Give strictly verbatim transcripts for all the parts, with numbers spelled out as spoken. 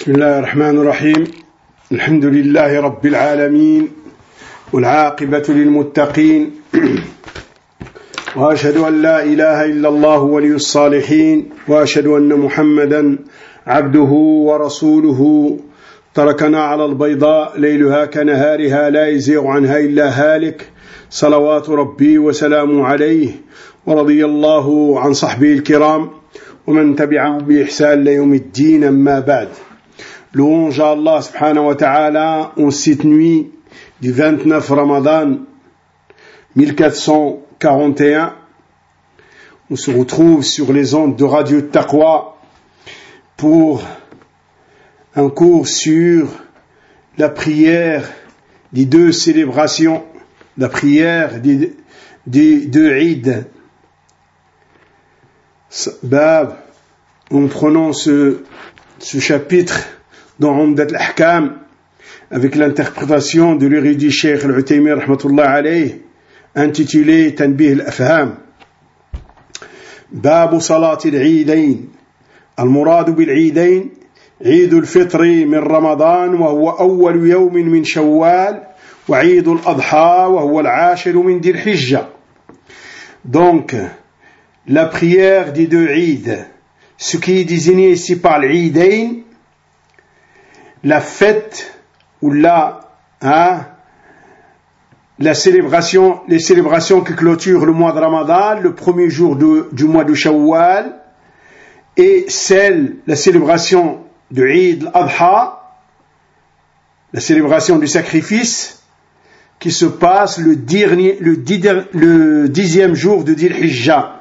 بسم الله الرحمن الرحيم الحمد لله رب العالمين والعاقبة للمتقين وأشهد أن لا إله إلا الله ولي الصالحين وأشهد أن محمدا عبده ورسوله تركنا على البيضاء ليلها كنهارها لا يزيغ عنها إلا هالك صلوات ربي وسلام عليه ورضي الله عن صحبه الكرام ومن تبعهم بإحسان ليوم الدين أما بعد. Louange à Allah subhanahu wa ta'ala en cette nuit du vingt-neuf Ramadan mille quatre cent quarante et un. On se retrouve sur les ondes de Radio Taqwa pour un cours sur la prière des deux célébrations, la prière des, des deux Eid. Bab, en prenant ce, ce chapitre dans Umdat al-Ahkam avec l'interprétation de l'érudit Cheikh Al-Uthaymin rahmatullah alayh intitulé Tanbih al-Afham. باب صلاة العيدين. المراد بالعيدين عيد الفطر من رمضان وهو أول يوم من شوال وعيد الأضحى وهو العاشر من ذي الحجة. Donc la prière des deux Eid, ce qui est désigné ici par l'Eidain, la fête ou la, hein, la célébration, les célébrations qui clôturent le mois de Ramadan, le premier jour de, du mois de Shawwal, et celle, la célébration de Eid al-Adha, la célébration du sacrifice, qui se passe le, dernier, le, dix, le dixième jour de Dhil Hijjah.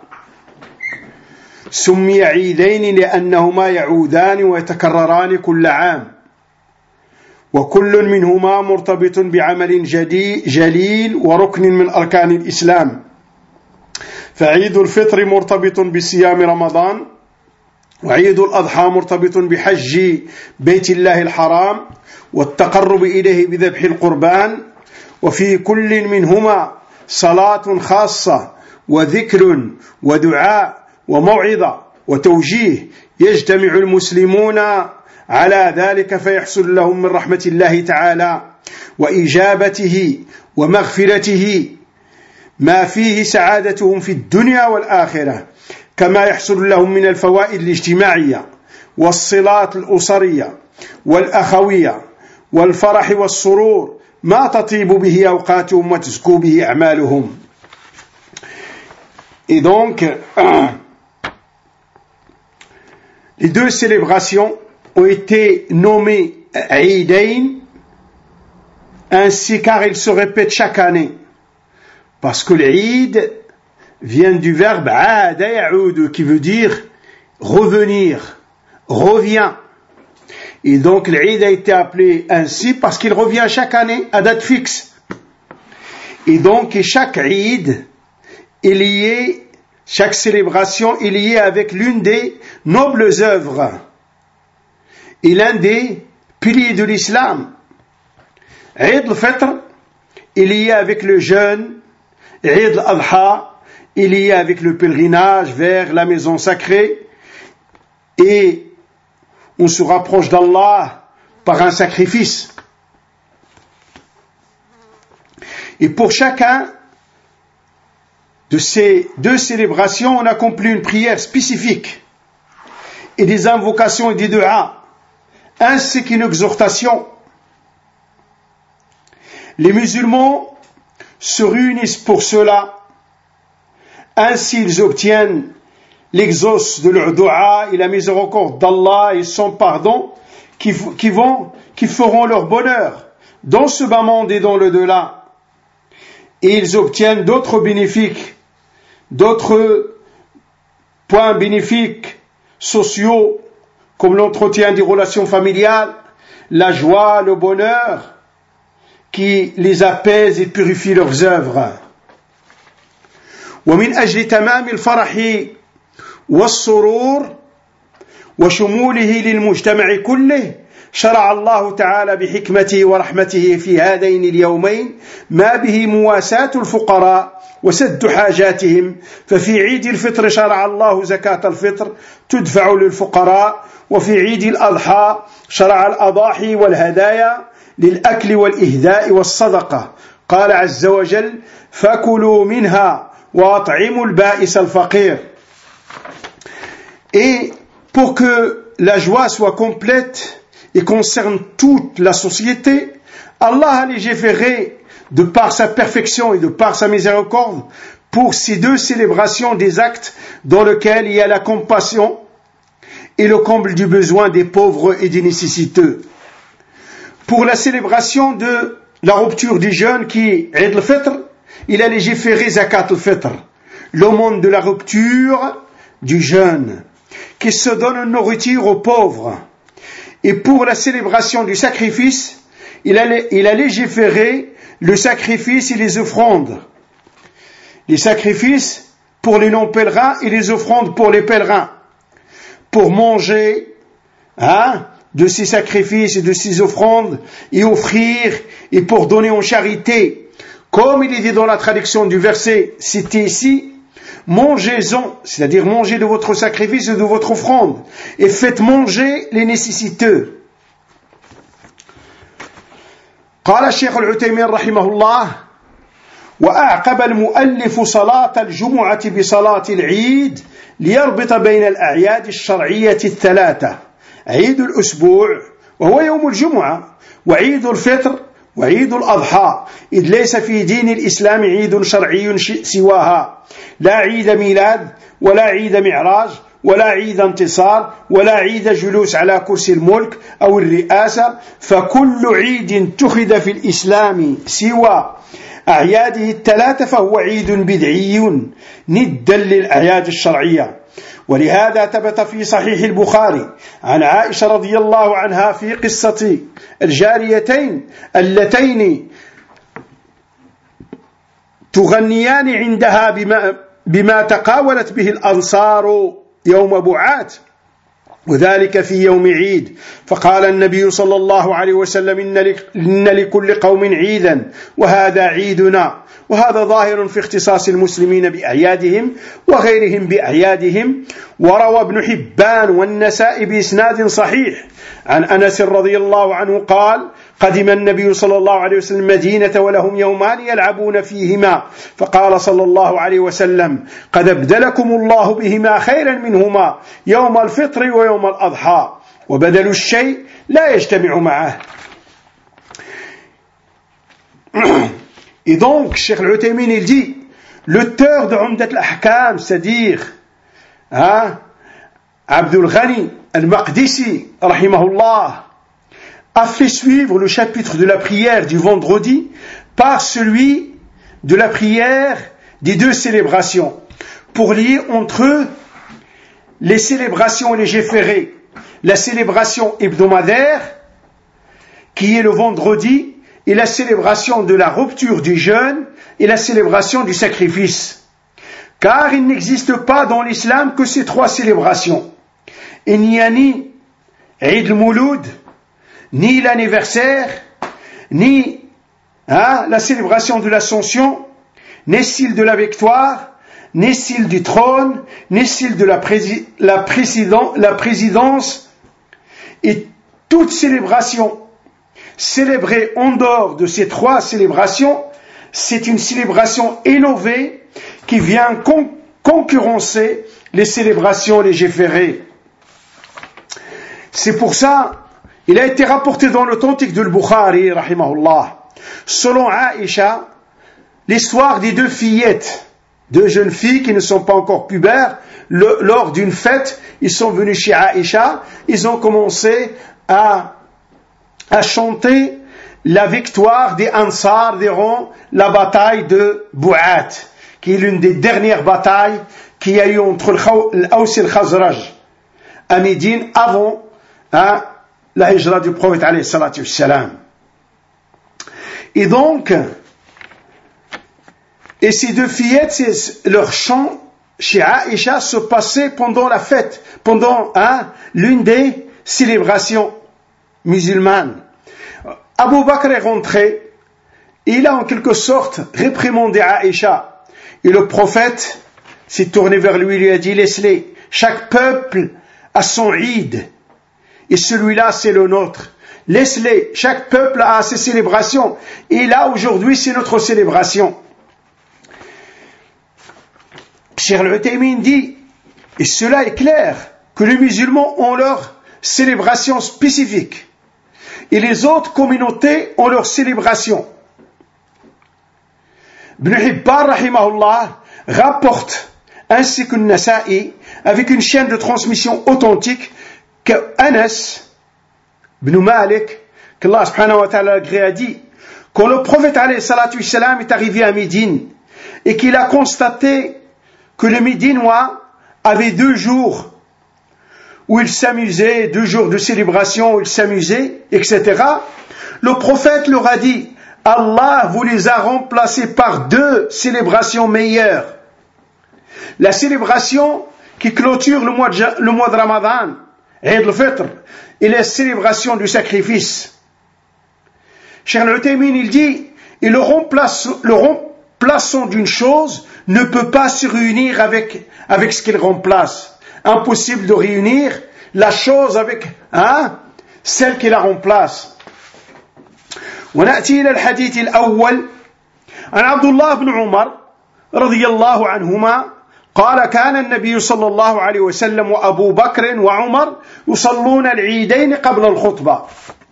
سمي عيدين لأنهما يعودان ويتكرران كل عام وكل منهما مرتبط بعمل جليل وركن من أركان الإسلام. فعيد الفطر مرتبط بصيام رمضان وعيد الأضحى مرتبط بحج بيت الله الحرام والتقرب إليه بذبح القربان، وفي كل منهما صلاة خاصة وذكر ودعاء وموعظة وتوجيه يجتمع المسلمون على ذلك فيحصل لهم من رحمة الله تعالى وإجابته ومغفرته ما فيه سعادتهم في الدنيا والآخرة، كما يحصل لهم من الفوائد الاجتماعية والصلات الأسرية والأخوية والفرح والسرور ما تطيب به أوقاتهم وتزكو به أعمالهم. Et donc, les deux célébrations ont été nommées Eidain ainsi car ils se répètent chaque année. Parce que l'Eid vient du verbe aada ya'ud qui veut dire revenir, revient. Et donc l'Eid a été appelé ainsi parce qu'il revient chaque année à date fixe. Et donc chaque Eid est lié, chaque célébration est liée avec l'une des nobles œuvres et l'un des piliers de l'islam. Eid al-Fitr est lié avec le jeûne, Eid al-Adha est lié avec le pèlerinage vers la maison sacrée et on se rapproche d'Allah par un sacrifice. Et pour chacun de ces deux célébrations, on accomplit une prière spécifique et des invocations et des du'as, ainsi qu'une exhortation. Les musulmans se réunissent pour cela, ainsi ils obtiennent l'exauce de leur du'a et la miséricorde d'Allah et son pardon qui, qui, vont, qui feront leur bonheur dans ce bas monde et dans le delà. Et ils obtiennent d'autres bénéfices, d'autres points bénéfiques sociaux comme l'entretien des relations familiales, la joie, le bonheur qui les apaise et purifie leurs œuvres. ومن أجل تمام الفرح والسرور وشموله للمجتمع كله شرع الله تعالى بحكمته ورحمته في هذين اليومين ما به مواساة الفقراء وسد حاجاتهم. ففي عيد الفطر شرع الله زكاة الفطر تدفع للفقراء، وفي عيد الأضحى شرع الأضاحي والهدايا للأكل والإهداء والصدقة. قال عز وجل: فكلوا منها وأطعموا البائس الفقير. Et pour que la joie soit complète et concerne toute la société, Allah a légiféré de par sa perfection et de par sa miséricorde pour ces deux célébrations des actes dans lesquels il y a la compassion et le comble du besoin des pauvres et des nécessiteux. Pour la célébration de la rupture du jeûne qui est Eid al-Fitr, il a légiféré Zakat al-Fitr, l'aumône de la rupture du jeûne, qui se donne une nourriture aux pauvres. Et pour la célébration du sacrifice, il a, il a légiféré le sacrifice et les offrandes. Les sacrifices pour les non-pèlerins et les offrandes pour les pèlerins. Pour manger hein, de ces sacrifices et de ces offrandes et offrir et pour donner en charité. Comme il est dit dans la traduction du verset cité ici, mangez-en, c'est-à-dire mangez de votre sacrifice et de votre offrande, et faites manger les nécessiteux. قال الشيخ العثيمين رحمه الله: وأعقب المؤلف صلاة الجمعة بصلاة العيد ليربط بين الأعياد الشرعية الثلاثة، عيد الأسبوع وهو يوم الجمعة، وعيد الفطر وعيد الأضحى، إذ ليس في دين الإسلام عيد شرعي سواها، لا عيد ميلاد ولا عيد معراج ولا عيد انتصار ولا عيد جلوس على كرسي الملك أو الرئاسة، فكل عيد اتخذ في الإسلام سوى أعياده الثلاثة فهو عيد بدعي ندا للأعياد الشرعية. ولهذا ثبت في صحيح البخاري عن عائشة رضي الله عنها في قصة الجاريتين اللتين تغنيان عندها بما, بما تقاولت به الأنصار يوم بعات، وذلك في يوم عيد. فقال النبي صلى الله عليه وسلم: إن لكل قوم عيدا وهذا عيدنا. وهذا ظاهر في اختصاص المسلمين بأعيادهم وغيرهم بأعيادهم. وروى ابن حبان والنسائي بإسناد صحيح عن أنس رضي الله عنه قال: قدم النبي صلى الله عليه وسلم المدينة ولهم يومان يلعبون فيهما، فقال صلى الله عليه وسلم: قد أبدلكم الله بهما خيرا منهما يوم الفطر ويوم الأضحى، وبدل الشيء لا يجتمع معه. Et donc, Cheikh Al-Uthaymin, il dit, l'auteur de Umdat al-Ahkam, c'est-à-dire hein, Abdul Ghani al-Maqdisi, rahimahullah, a fait suivre le chapitre de la prière du vendredi par celui de la prière des deux célébrations, pour lier entre eux les célébrations légiférées, la célébration hebdomadaire, qui est le vendredi, et la célébration de la rupture du jeûne et la célébration du sacrifice. Car il n'existe pas dans l'islam que ces trois célébrations. Il n'y a ni Eid al-Mouloud, ni l'anniversaire, ni hein, la célébration de l'Ascension, ni celle de la victoire, ni celle du trône, ni celle de la, prési- la, président- la présidence. Et toute célébration célébrée en dehors de ces trois célébrations, c'est une célébration innovée qui vient con- concurrencer les célébrations légiférées. C'est pour ça, il a été rapporté dans l'authentique de Al-Bukhari, rahimahullah, selon Aïcha, l'histoire des deux fillettes, deux jeunes filles qui ne sont pas encore pubères, le, lors d'une fête, ils sont venus chez Aïcha, ils ont commencé à à chanter la victoire des Ansar durant la bataille de Bou'at, qui est l'une des dernières batailles qu'il y a eu entre l'Aws et le Khazraj à Médine avant hein, la hijra du prophète alayhi salatu wassalam. Et donc, et ces deux fillettes, leur chant chez Aïcha se passait pendant la fête, pendant hein, l'une des célébrations musulmane. Abu Bakr est rentré et il a en quelque sorte réprimandé Aïcha. Et le prophète s'est tourné vers lui et lui a dit, laisse-les, chaque peuple a son Eid, et celui-là c'est le nôtre. Laisse-les, chaque peuple a ses célébrations, et là aujourd'hui c'est notre célébration. Cheikh Al-Uthaymin dit, et cela est clair, que les musulmans ont leur célébration spécifique, et les autres communautés ont leur célébration. Ibn Hibban, rahimahullah, rapporte, ainsi que Nasa'i, avec une chaîne de transmission authentique, que Anas ibn Malik, qu'Allah subhanahu wa ta'ala a dit, quand le prophète alayhi salatu wassalam est arrivé à Médine, et qu'il a constaté que les Médinois avaient deux jours où ils s'amusaient, deux jours de célébration où ils s'amusaient, et cetera. Le prophète leur a dit, Allah vous les a remplacés par deux célébrations meilleures. La célébration qui clôture le mois de, le mois de Ramadan, Eid al-Fitr, et la célébration du sacrifice. Cheikh Al-Uthaymin, il dit, et le, remplace, le remplaçant d'une chose ne peut pas se réunir avec, avec ce qu'il remplace. Impossible de réunir la chose avec hein, celle qui la remplace. ونأتي إلى الحديث الأول عن عبد الله بن عمر رضي الله عنهما قال كان النبي صلى الله عليه وسلم وأبو بكر وعمر يصلون العيدين قبل الخطبة.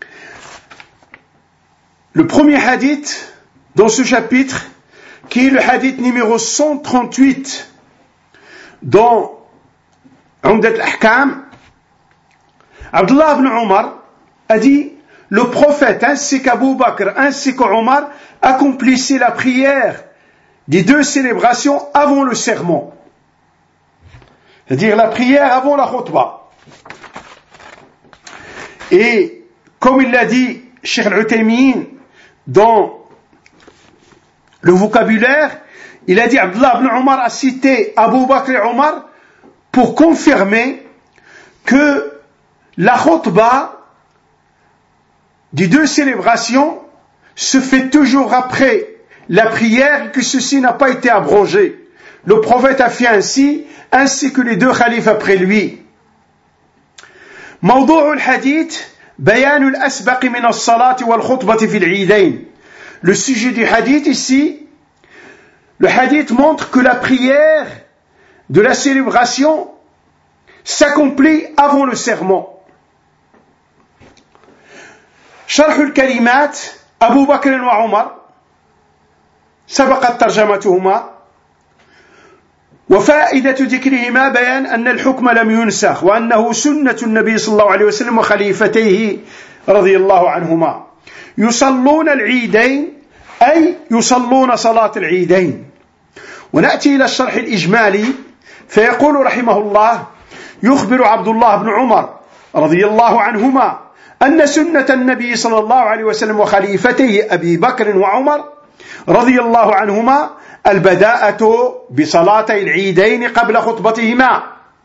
Le premier hadith dans ce chapitre, qui est le hadith numéro cent trente-huit dans Umdat al-Ahkam, Abdullah ibn Umar a dit, le prophète ainsi qu'Abu Bakr ainsi qu'Omar accomplissaient la prière des deux célébrations avant le sermon. C'est-à-dire la prière avant la khutbah. Et comme il l'a dit Cheikh Al-Uthaymin dans le vocabulaire, il a dit, Abdullah ibn Omar a cité Abu Bakr et Omar pour confirmer que la khutbah des deux célébrations se fait toujours après la prière et que ceci n'a pas été abrogé. Le prophète a fait ainsi, ainsi que les deux khalifes après lui. موضوع الحديث بيان الأسبق من الصلاة والخطبة في العيدين. Le sujet du hadith ici, le hadith montre que la prière de la célébration s'accomplit avant le sermon. شرح الكلمات أبو بكر وعمر سبقت ترجمتهما وفائدة ذكرهما بيان أن الحكم لم ينسخ وأنه سنة النبي صلى الله عليه وسلم وخليفتيه رضي الله عنهما يصلون العيدين أي يصلون صلاة العيدين. ونأتي إلى الشرح الإجمالي فيقول رحمه الله يخبر عبد الله بن عمر رضي الله عنهما أن سنة النبي صلى الله عليه وسلم وخليفتيه أبي بكر وعمر رضي الله عنهما البداءة بصلاتي العيدين قبل خطبتهما،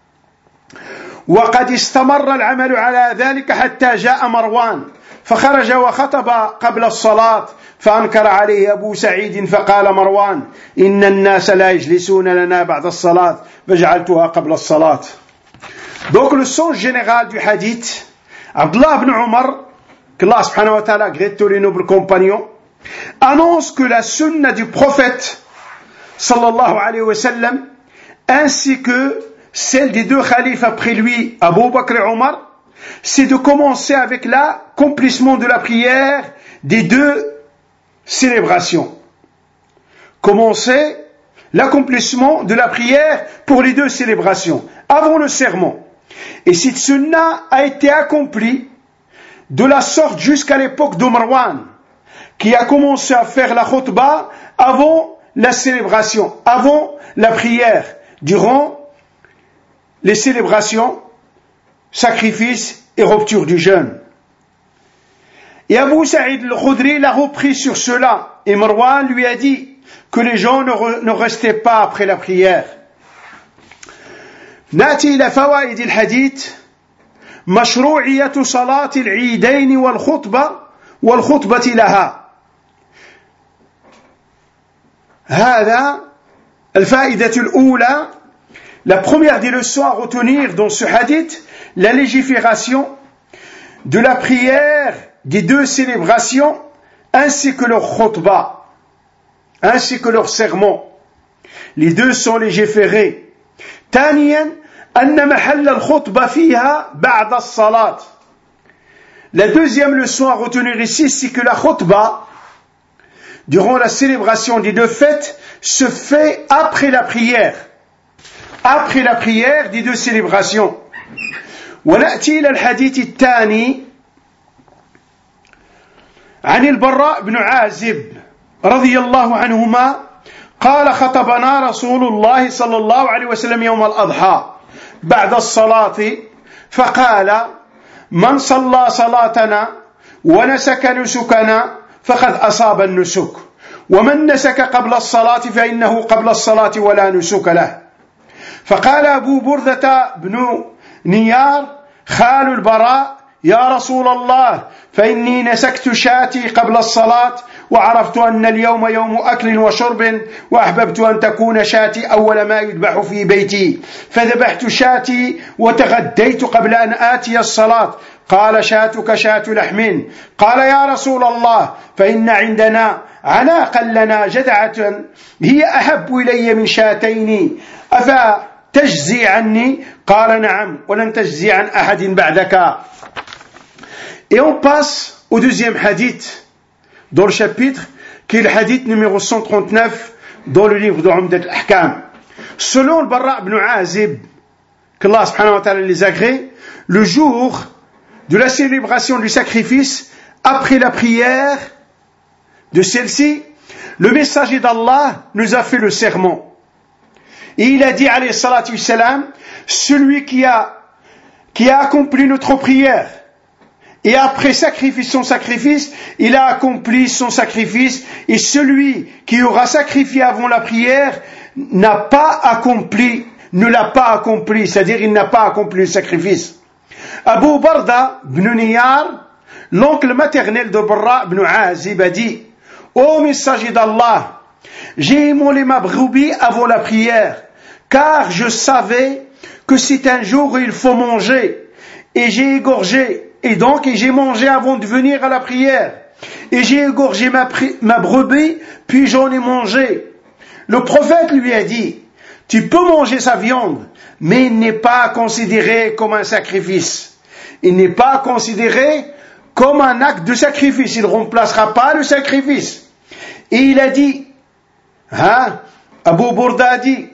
وقد استمر العمل على ذلك حتى جاء مروان فخرج وخطب قبل الصلاة فأنكر عليه أبو سعيد فقال مروان إن الناس لا يجلسون لنا بعد الصلاة فجعلتها قبل الصلاة. Donc le sens général du hadith, Abdullah ibn Umar, qu'Allah subhanahu wa ta'ala agrée tous les nobles compagnons, annonce que la sunna du prophète sallallahu alayhi wa sallam ainsi que celle des deux khalifes après lui, Abu Bakr et Omar, c'est de commencer avec l'accomplissement de la prière des deux célébrations. Commencer l'accomplissement de la prière pour les deux célébrations, avant le sermon. Et cette sunna a été accomplie de la sorte jusqu'à l'époque de Marwan, qui a commencé à faire la khutbah avant la célébration, avant la prière, durant les célébrations, sacrifices et rupture du jeûne. Et Abu Sa'id al-Khudri l'a repris sur cela, et Marwan lui a dit que les gens ne, re, ne restaient pas après la prière. نأتي إلى فوائد الحديث مشروعية صلاة العيدين والخطبة والخطبة لها. هذا الفائدة الأولى, la première des leçons à retenir dans ce hadith, la légifération de la prière des deux célébrations ainsi que leur khutbah, ainsi que leur sermon. Les deux sont légiférés. ثانيا أن محل الخطبة فيها بعد الصلاة. La deuxième leçon à retenir ici, c'est que la khutbah, durant la célébration des deux fêtes, se fait après la prière. Après la prière des deux célébrations. ونأتي إلى الحديث الثاني عن البراء بن عازب رضي الله عنهما قال خطبنا رسول الله صلى الله عليه وسلم يوم الأضحى بعد الصلاة فقال من صلى صلاتنا ونسك نسكنا فقد أصاب النسك ومن نسك قبل الصلاة فإنه قبل الصلاة ولا نسك له. فقال أبو بردة بن نيار خال البراء يا رسول الله فإني نسكت شاتي قبل الصلاة وعرفت أن اليوم يوم أكل وشرب وأحببت أن تكون شاتي أول ما يذبح في بيتي فذبحت شاتي وتغديت قبل أن آتي الصلاة. قال شاتك شات لحم. قال يا رسول الله فإن عندنا عناقا لنا جدعة هي أحب إلي من شاتين أفتجزي عني؟ قال نعم ولن تجزي عن أحد بعدك. Et on passe au deuxième hadith dans le chapitre, qui est le hadith numéro cent trente-neuf dans le livre de Umdat al-Ahkam. Selon le Barra' ibn Azib, qu'Allah subhanahu wa ta'ala les agrée, le jour de la célébration du sacrifice, après la prière de celle-ci, le messager d'Allah nous a fait le sermon. Et il a dit, alayhi salatu wassalam, celui qui a, qui a accompli notre prière, et après sacrifice son sacrifice, il a accompli son sacrifice, et celui qui aura sacrifié avant la prière n'a pas accompli, ne l'a pas accompli, c'est-à-dire il n'a pas accompli le sacrifice. Abu Barda ibn Niyar, l'oncle maternel de Barra ibn Azib, a dit, ô messager d'Allah, j'ai immolé ma brebis avant la prière, car je savais que c'est un jour où il faut manger, et j'ai égorgé, et donc j'ai mangé avant de venir à la prière, et j'ai égorgé ma, ma brebis, puis j'en ai mangé. Le prophète lui a dit, tu peux manger sa viande, mais il n'est pas considéré comme un sacrifice. Il n'est pas considéré comme un acte de sacrifice. Il ne remplacera pas le sacrifice. Et il a dit, hein, Abu Burda a dit,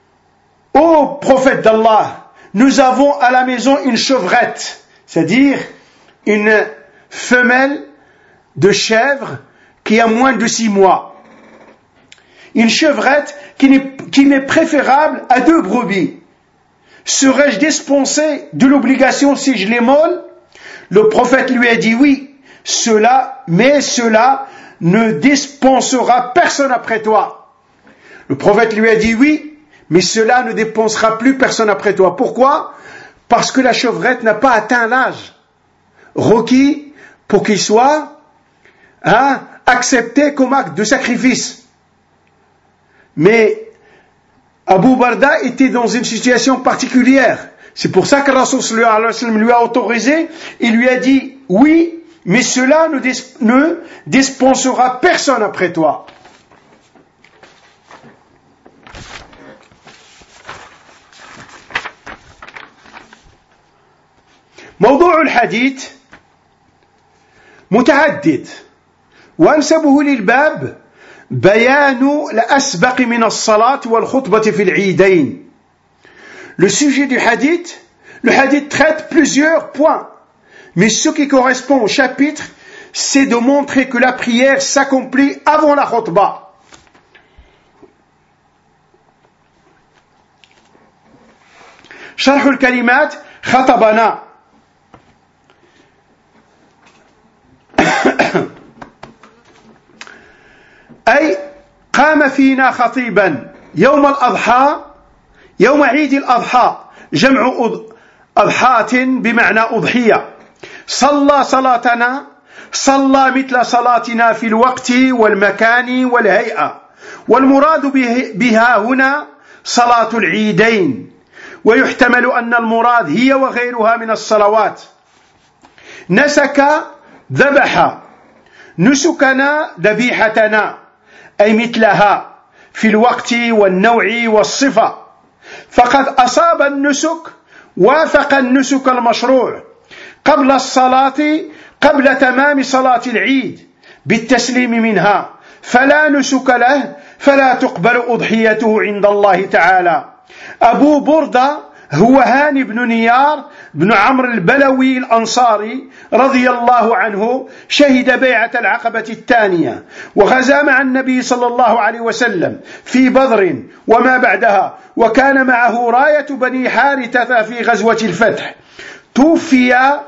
ô prophète d'Allah, nous avons à la maison une chevrette, c'est-à-dire une femelle de chèvre qui a moins de six mois. Une chevrette qui m'est préférable à deux brebis. Serais-je dispensé de l'obligation si je l'émole? Le prophète lui a dit oui, cela, mais cela ne dispensera personne après toi. Le prophète lui a dit oui, mais cela ne dépensera plus personne après toi. Pourquoi? Parce que la chevrette n'a pas atteint l'âge requis pour qu'il soit hein, accepté comme acte de sacrifice. Mais Abu Barda était dans une situation particulière. C'est pour ça que Rasul sallallahu alayhi wa sallam lui a autorisé. Il lui a dit oui, mais cela ne, dis- ne dispensera personne après toi. موضوع الحديث متعدد وأنسبه للباب بيان الأسبق من الصلاة والخطبة في العيدين. Le sujet du hadith, le hadith traite plusieurs points, mais ce qui correspond au chapitre, c'est de montrer que la prière s'accomplit avant la khutbah. شرح الكلمات خطبنا أي قام فينا خطيبا يوم الأضحى يوم عيد الأضحى جمع أضحاة بمعنى أضحية صلى صلاتنا صلى مثل صلاتنا في الوقت والمكان والهيئة والمراد بها هنا صلاة العيدين، ويحتمل أن المراد هي وغيرها من الصلوات. نسك ذبح، نسكنا ذبيحتنا، أي مثلها في الوقت والنوع والصفة، فقد أصاب النسك وافق النسك المشروع قبل الصلاة قبل تمام صلاة العيد بالتسليم منها، فلا نسك له، فلا تقبل أضحيته عند الله تعالى. أبو بردة هو هاني بن نيار بن عمرو البلوي الأنصاري رضي الله عنه، شهد بيعة العقبة الثانية وغزا مع النبي صلى الله عليه وسلم في بدر وما بعدها، وكان معه راية بني حارثة في غزوة الفتح. توفي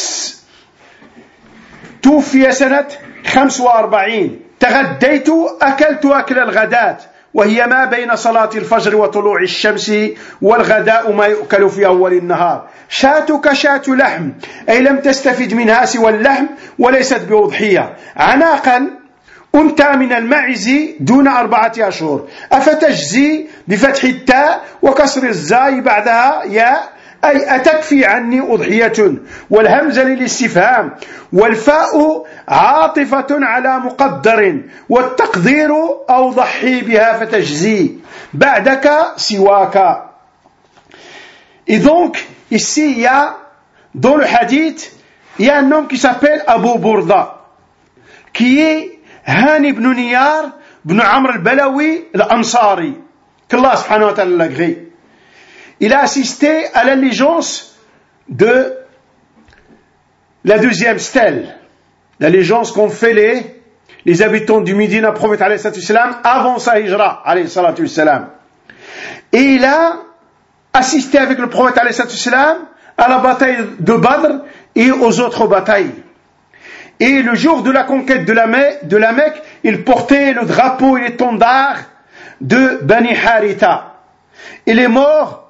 توفي سنة خمس وأربعين. تغديت أكلت أكل الغداة، وهي ما بين صلاة الفجر وطلوع الشمس، والغداء ما يؤكل في أول النهار. شاتك شاة لحم، أي لم تستفد منها سوى اللحم وليست بأضحية. عناقا أنثى من المعز دون أربعة أشهر، أفتجزي بفتح التاء وكسر الزاي بعدها ياء، أي أتكفي عني أضحية، والهمزة للاستفهام، والفاء عاطفة على مقدر، والتقدير أو ضحي بها فتجزي بعدك سواك. Et donc, ici, il y a, dans le hadith, il y a un homme qui s'appelle Abu Burda, qui est Hani ibn Niyar ibn Amr al-Balawi al-Ansari, qu'Allah subhanahu wa ta'ala l'agrée. Il a assisté à l'allégeance de la deuxième stèle, l'allégeance qu'ont fait les, les habitants du Médina, prophète alayhi salatu wassalam, avant sa hijra, alayhi salatu wassalam. Et il a assisté avec le prophète alayhi salatu wassalam à la bataille de Badr et aux autres batailles. Et le jour de la conquête de la, de la Mecque, il portait le drapeau et l'étendard de Bani Haritha. Il est mort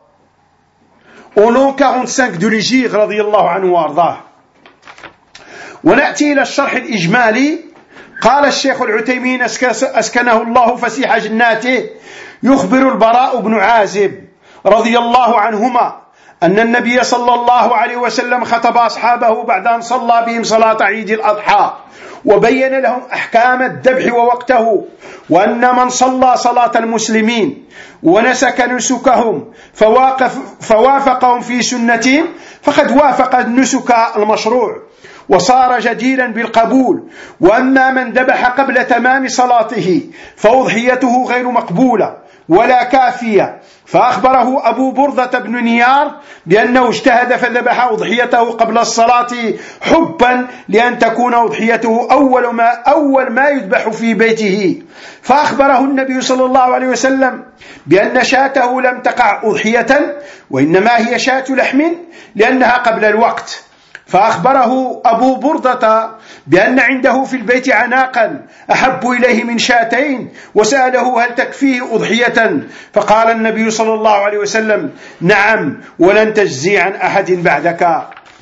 au l'an quarante-cinq de l'Hégire رضي الله عنه وارضاه. ونأتي إلى الشرح الإجمالي. قال الشيخ العثيمين أسكنه الله فسيح جناته، يخبر البراء بن عازب رضي الله عنهما أن النبي صلى الله عليه وسلم خطب أصحابه بعد أن صلى بهم صلاة عيد الأضحى، وبين لهم أحكام الذبح ووقته، وأن من صلى صلاة المسلمين ونسك نسكهم فواقف فوافقهم في سنتهم فقد وافق النسك المشروع وصار جديرا بالقبول. وأما من ذبح قبل تمام صلاته فأضحيته غير مقبولة ولا كافية. فأخبره أبو بردة بن نيار بأنه اجتهد فذبح أضحيته قبل الصلاة حبا لأن تكون أضحيته أول ما, أول ما يذبح في بيته. فأخبره النبي صلى الله عليه وسلم بأن شاته لم تقع أضحية، وإنما هي شاة لحم لأنها قبل الوقت. فأخبره أبو بردة بأن عنده في البيت عناقا أحب إليه من شاتين، وسأله هل تكفيه أضحية؟ فقال النبي صلى الله عليه وسلم نعم ولن تجزي عن أحد بعدك.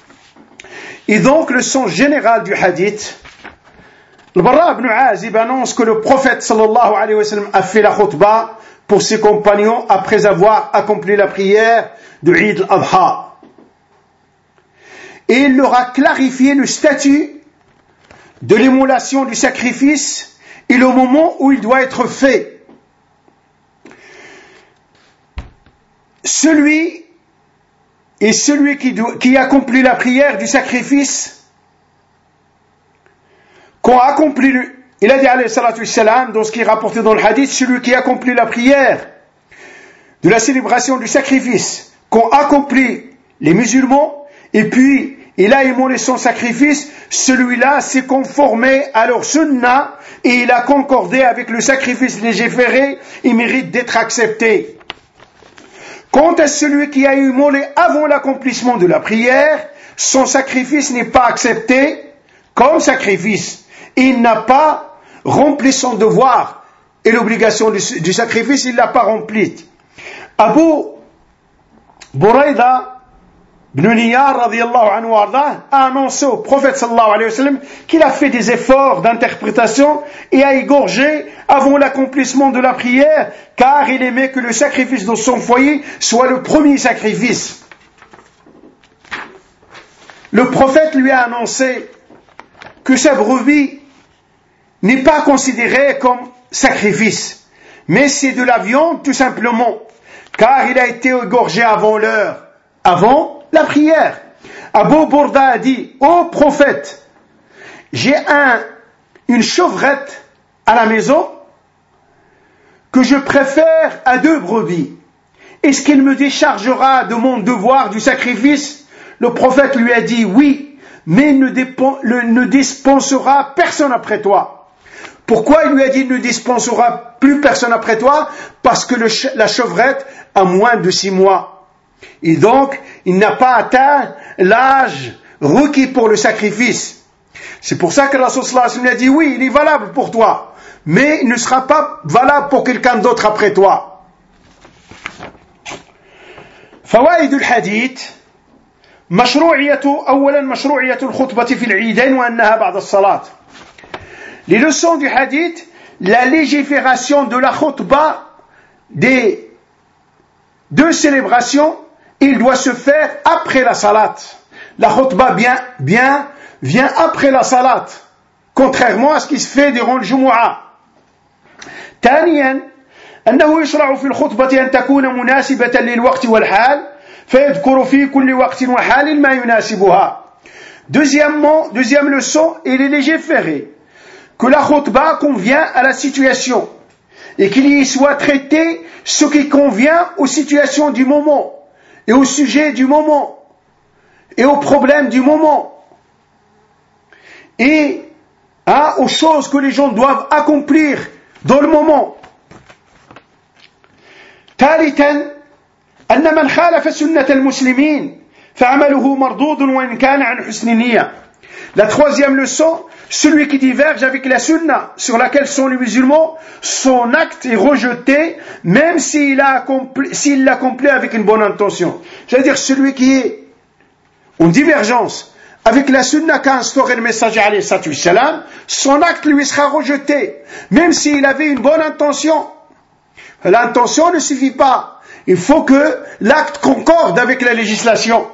Et donc le sens général du hadith, le Bara ibn Azib annonce que le prophète sallallahu alayhi wa sallam a fait la khutbah pour ses compagnons après avoir accompli la prière de Eid al-Adha. Et il leur a clarifié le statut de l'émulation du sacrifice et le moment où il doit être fait. Celui et celui qui, doit, qui accomplit la prière du sacrifice, qu'on accomplit, il a dit alayhi salatu wassalam, dans ce qui est rapporté dans le hadith, celui qui accomplit la prière de la célébration du sacrifice, qu'ont accompli les musulmans, et puis il a immolé son sacrifice, celui-là s'est conformé à leur sunna et il a concordé avec le sacrifice légiféré, il mérite d'être accepté. Quant à celui qui a immolé avant l'accomplissement de la prière, son sacrifice n'est pas accepté comme sacrifice. Il n'a pas rempli son devoir et l'obligation du, du sacrifice, il ne l'a pas remplie. Abu Buraida Ibn Niyar, radiyallahu anhu arda, a annoncé au prophète sallallahu alayhi wa sallam qu'il a fait des efforts d'interprétation et a égorgé avant l'accomplissement de la prière, car il aimait que le sacrifice de son foyer soit le premier sacrifice. Le prophète lui a annoncé que sa brebis n'est pas considérée comme sacrifice, mais c'est de la viande tout simplement, car il a été égorgé avant l'heure, avant la prière. Abu Bourda a dit: ô prophète, j'ai un, une chevrette à la maison que je préfère à deux brebis. Est-ce qu'il me déchargera de mon devoir du sacrifice? Le prophète lui a dit: oui, mais il ne, dépen, le, ne dispensera personne après toi. Pourquoi il lui a dit: il ne dispensera plus personne après toi? Parce que le, la chevrette a moins de six mois. Et donc, il n'a pas atteint l'âge requis pour le sacrifice. C'est pour ça que Rasul sallallahu alayhi wa sallam a dit: oui, il est valable pour toi, mais il ne sera pas valable pour quelqu'un d'autre après toi. فوائد الحديث: مشروعية أولا مشروعية الخطبة في العيدين وأنها بعد الصلاة. Les leçons du hadith: la légifération de la khutbah des deux célébrations, il doit se faire après la salat. La khutbah bien, bien vient après la salat, contrairement à ce qui se fait durant le Jumu'ah. ثانيا أنه يشرع في الخطبة أن تكون مناسبة للوقت والحال فيذكر في كل وقت وحال ما يناسبها. Deuxièmement, deuxième leçon, il est légiféré que la khutbah convient à la situation et qu'il y soit traité ce qui convient aux situations du moment et au sujet du moment et aux problèmes du moment et hein, aux choses que les gens doivent accomplir dans le moment. ثالثا أن من خالف سنة المسلمين فعمله مردود وإن كان عن حسن نية. La troisième leçon: celui qui diverge avec la sunna sur laquelle sont les musulmans, son acte est rejeté même s'il l'a accompli, s'il l'accomplit avec une bonne intention. C'est-à-dire celui qui est en divergence avec la sunna qu'a instauré le messager alayhi salatu wassalam, son acte lui sera rejeté même s'il avait une bonne intention. L'intention ne suffit pas, il faut que l'acte concorde avec la législation.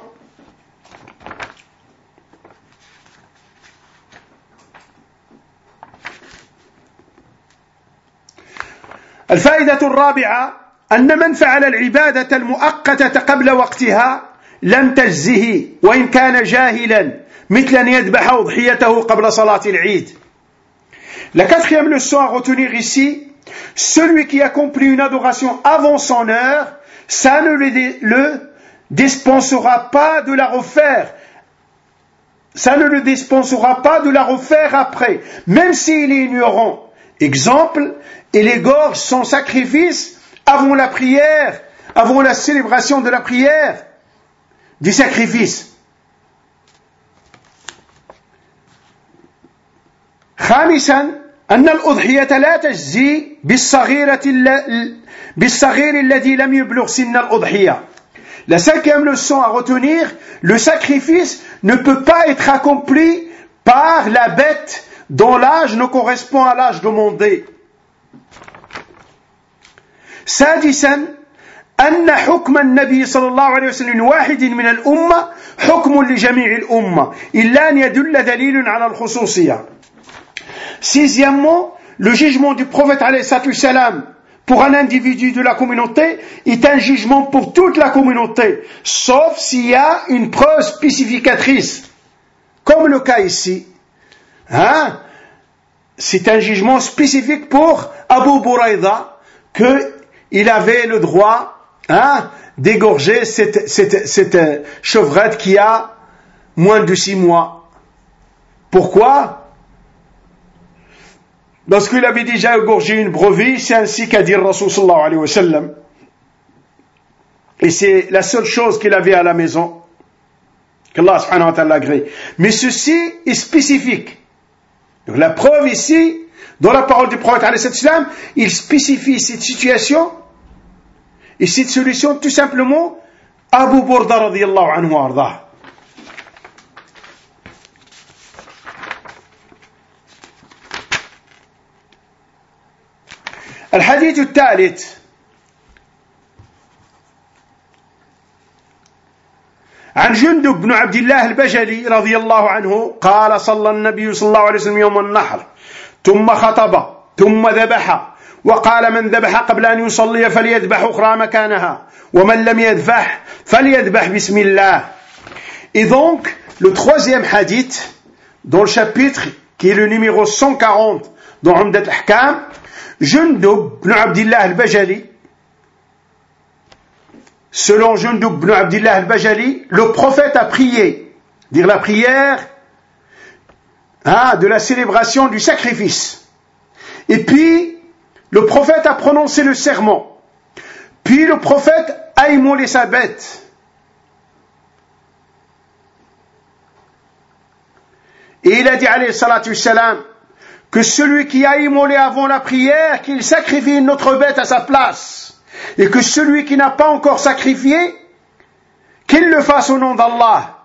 الفائدة الرابعة أن من فعل العبادة المؤقتة قبل وقتها لم تجزه وإن كان جاهلا مثل أن يذبح أضحيته قبل صلاة العيد. La quatrième leçon à retenir ici: celui qui accomplit une adoration avant son heure, ça ne le, le dispensera pas de la refaire. Ça ne le dispensera pas de la refaire après, même s'il est ignorant. Exemple, il égorge son sacrifice avant la prière, avant la célébration de la prière, du sacrifice. خامسا أن الأضحية لا تجزي بالصغيرة بالصغير الذي لم يبلغ سن الأضحية. La cinquième leçon à retenir: le sacrifice ne peut pas être accompli par la bête dont l'âge ne correspond à l'âge demandé. سادسا أن حكم النبي صلى الله عليه وسلم واحد من الأمة حكم لجميع الأمة إلا أن يدل دليل على الخصوصية. Sixièmement, le jugement du prophète alayhi salatu wassalam pour un individu de la communauté est un jugement pour toute la communauté, sauf s'il y a une preuve spécificatrice, comme le cas ici. Hein? C'est un jugement spécifique pour Abu Bouraïda, qu'il avait le droit hein, d'égorger cette, cette, cette chevrette qui a moins de six mois. Pourquoi? Lorsqu'il avait déjà égorgé une brebis, c'est ainsi qu'a dit Rasul sallallahu alayhi wa sallam. Et c'est la seule chose qu'il avait à la maison, qu'Allah subhanahu wa ta'ala agrée. Mais ceci est spécifique. Donc la preuve ici, dans la parole du prophète alayhi salam, il spécifie cette situation et cette solution tout simplement Abu Burda radiyallahu anhu ardah. الحديث الثالث عن جندب بن عبد الله البجلي رضي الله عنه قال صلى النبي صلى الله عليه وسلم يوم النحر ثم خطب ثم ذبح وقال من ذبح قبل أن يصلي فليذبح أخرى مكانها ومن لم يذبح فليذبح بسم الله. Et donc le troisième hadith dans le chapitre qui est le numéro cent quarante dans Umdat al-Ahkam, Jundub ibn Abdillah al-Bajali, selon Jundub ibn Abdillah al-Bajali, le prophète a prié, dire la prière hein, de la célébration du sacrifice. Et puis, le prophète a prononcé le serment. Puis le prophète a immolé sa bête. Et il a dit, alayhi salatu wassalam, que celui qui a immolé avant la prière, qu'il sacrifie une autre bête à sa place. Et que celui qui n'a pas encore sacrifié, qu'il le fasse au nom d'Allah.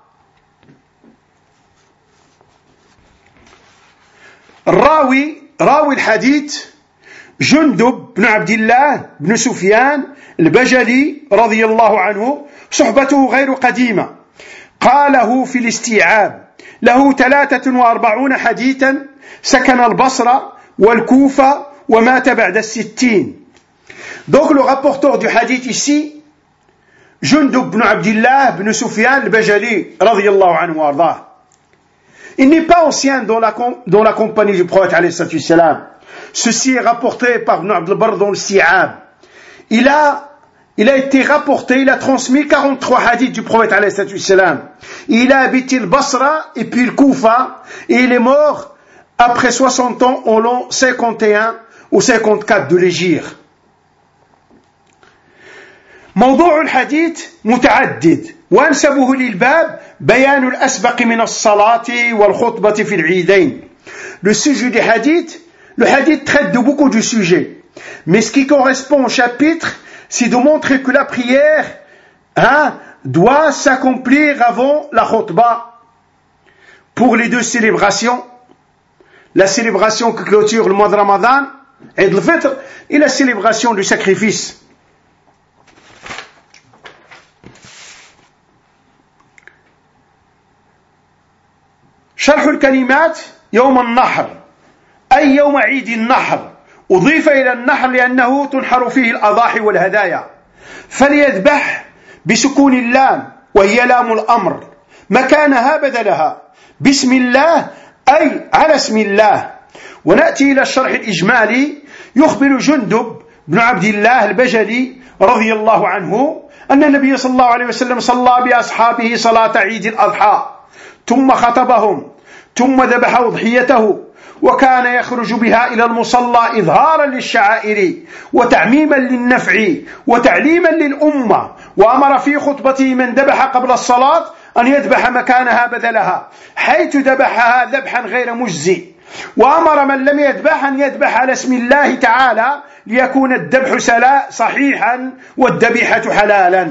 Rawi, Rawi al-Hadith, Jundub ibn Abdillah ibn Sufyan al-Bajali radiyallahu anhu, صحبته غير قديمة. قاله في الاستيعاب له ثلاثة وأربعون حديثا سكن البصرة والكوفة ومات بعد الستين. Donc le rapporteur du hadith ici, Jundub ibn Abdillah ibn Sufyan al-Bajali radiyallahu anhu ardah. Il n'est pas ancien dans la, dans la compagnie du prophète alayhi salatu wassalam. Ceci est rapporté par Ibn Abd al-Barr dans le Si'ab. Il a, il a été rapporté, il a transmis quarante-trois hadiths du prophète alayhi salatu wassalam. Il a habité le Basra et puis le Koufa et il est mort après soixante ans en l'an cinquante et un ou cinquante-quatre de l'Hégire. موضوع الحديث متعدد وأنسبه للباب بيان الأسبق من الصلاة والخطبة في العيدين. Le sujet du hadith, le hadith traite de beaucoup de sujets. Mais ce qui correspond au chapitre, c'est de montrer que la prière hein, doit s'accomplir avant la khutbah pour les deux célébrations. La célébration qui clôture le mois de Ramadan, Eid al-Fitr, et la célébration du sacrifice. شرح الكلمات يوم النحر أي يوم عيد النحر أضيف إلى النحر لأنه تنحر فيه الأضاحي والهدايا فليذبح بسكون اللام وهي لام الأمر مكانها بدلها بسم الله أي على اسم الله. ونأتي إلى الشرح الإجمالي. يخبر جندب بن عبد الله البجلي رضي الله عنه أن النبي صلى الله عليه وسلم صلى بأصحابه صلاة عيد الأضحى ثم خطبهم ثم ذبح أضحيته وكان يخرج بها إلى المصلى إظهارا للشعائر وتعميما للنفع وتعليما للأمة. وأمر في خطبته من ذبح قبل الصلاة أن يذبح مكانها بدلها حيث ذبحها ذبحا غير مجزي. وأمر من لم يذبح أن يذبح على اسم الله تعالى ليكون الذبح صحيحا والذبيحة حلالا.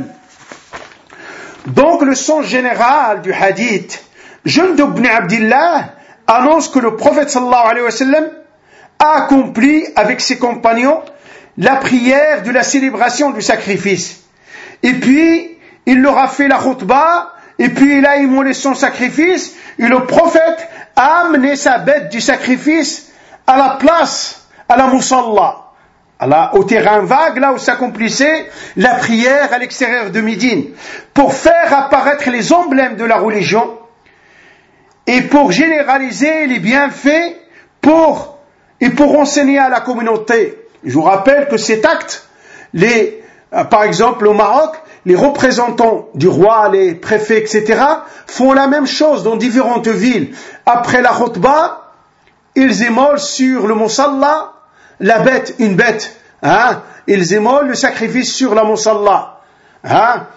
Donc le sens général du hadith, Jundub ibn Abdillah annonce que le prophète sallallahu alayhi wa sallam a accompli avec ses compagnons la prière de la célébration du sacrifice. Et puis, il leur a fait la khutbah, et puis il a immolé son sacrifice, et le prophète a amené sa bête du sacrifice à la place, à la musalla, à la, au terrain vague, là où s'accomplissait la prière à l'extérieur de Médine, pour faire apparaître les emblèmes de la religion, et pour généraliser les bienfaits pour, et pour enseigner à la communauté. Je vous rappelle que cet acte, les, par exemple au Maroc, les représentants du roi, les préfets, et cetera, font la même chose dans différentes villes. Après la khutbah, ils immolent sur le musalla la bête, une bête. Hein? Ils immolent le sacrifice sur la musalla. Hein?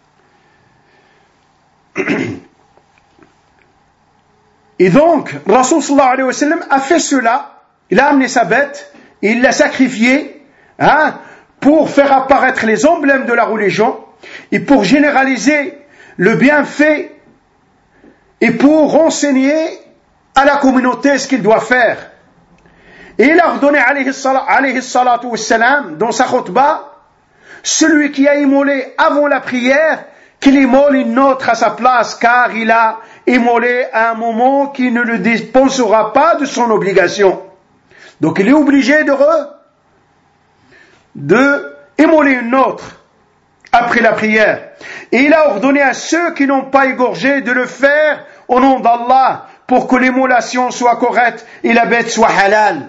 Et donc, Rasul sallallahu alayhi wa sallam a fait cela. Il a amené sa bête, et il l'a sacrifiée hein, pour faire apparaître les emblèmes de la religion, et pour généraliser le bienfait et pour renseigner à la communauté ce qu'il doit faire. Et il a ordonné alayhi salatu wassalam dans sa khutbah, celui qui a immolé avant la prière, qu'il immole une autre à sa place, car il a immolé à un moment qui ne le dispensera pas de son obligation. Donc il est obligé de, re, de immoler une autre après la prière. Et il a ordonné à ceux qui n'ont pas égorgé de le faire au nom d'Allah pour que l'immolation soit correcte et la bête soit halal.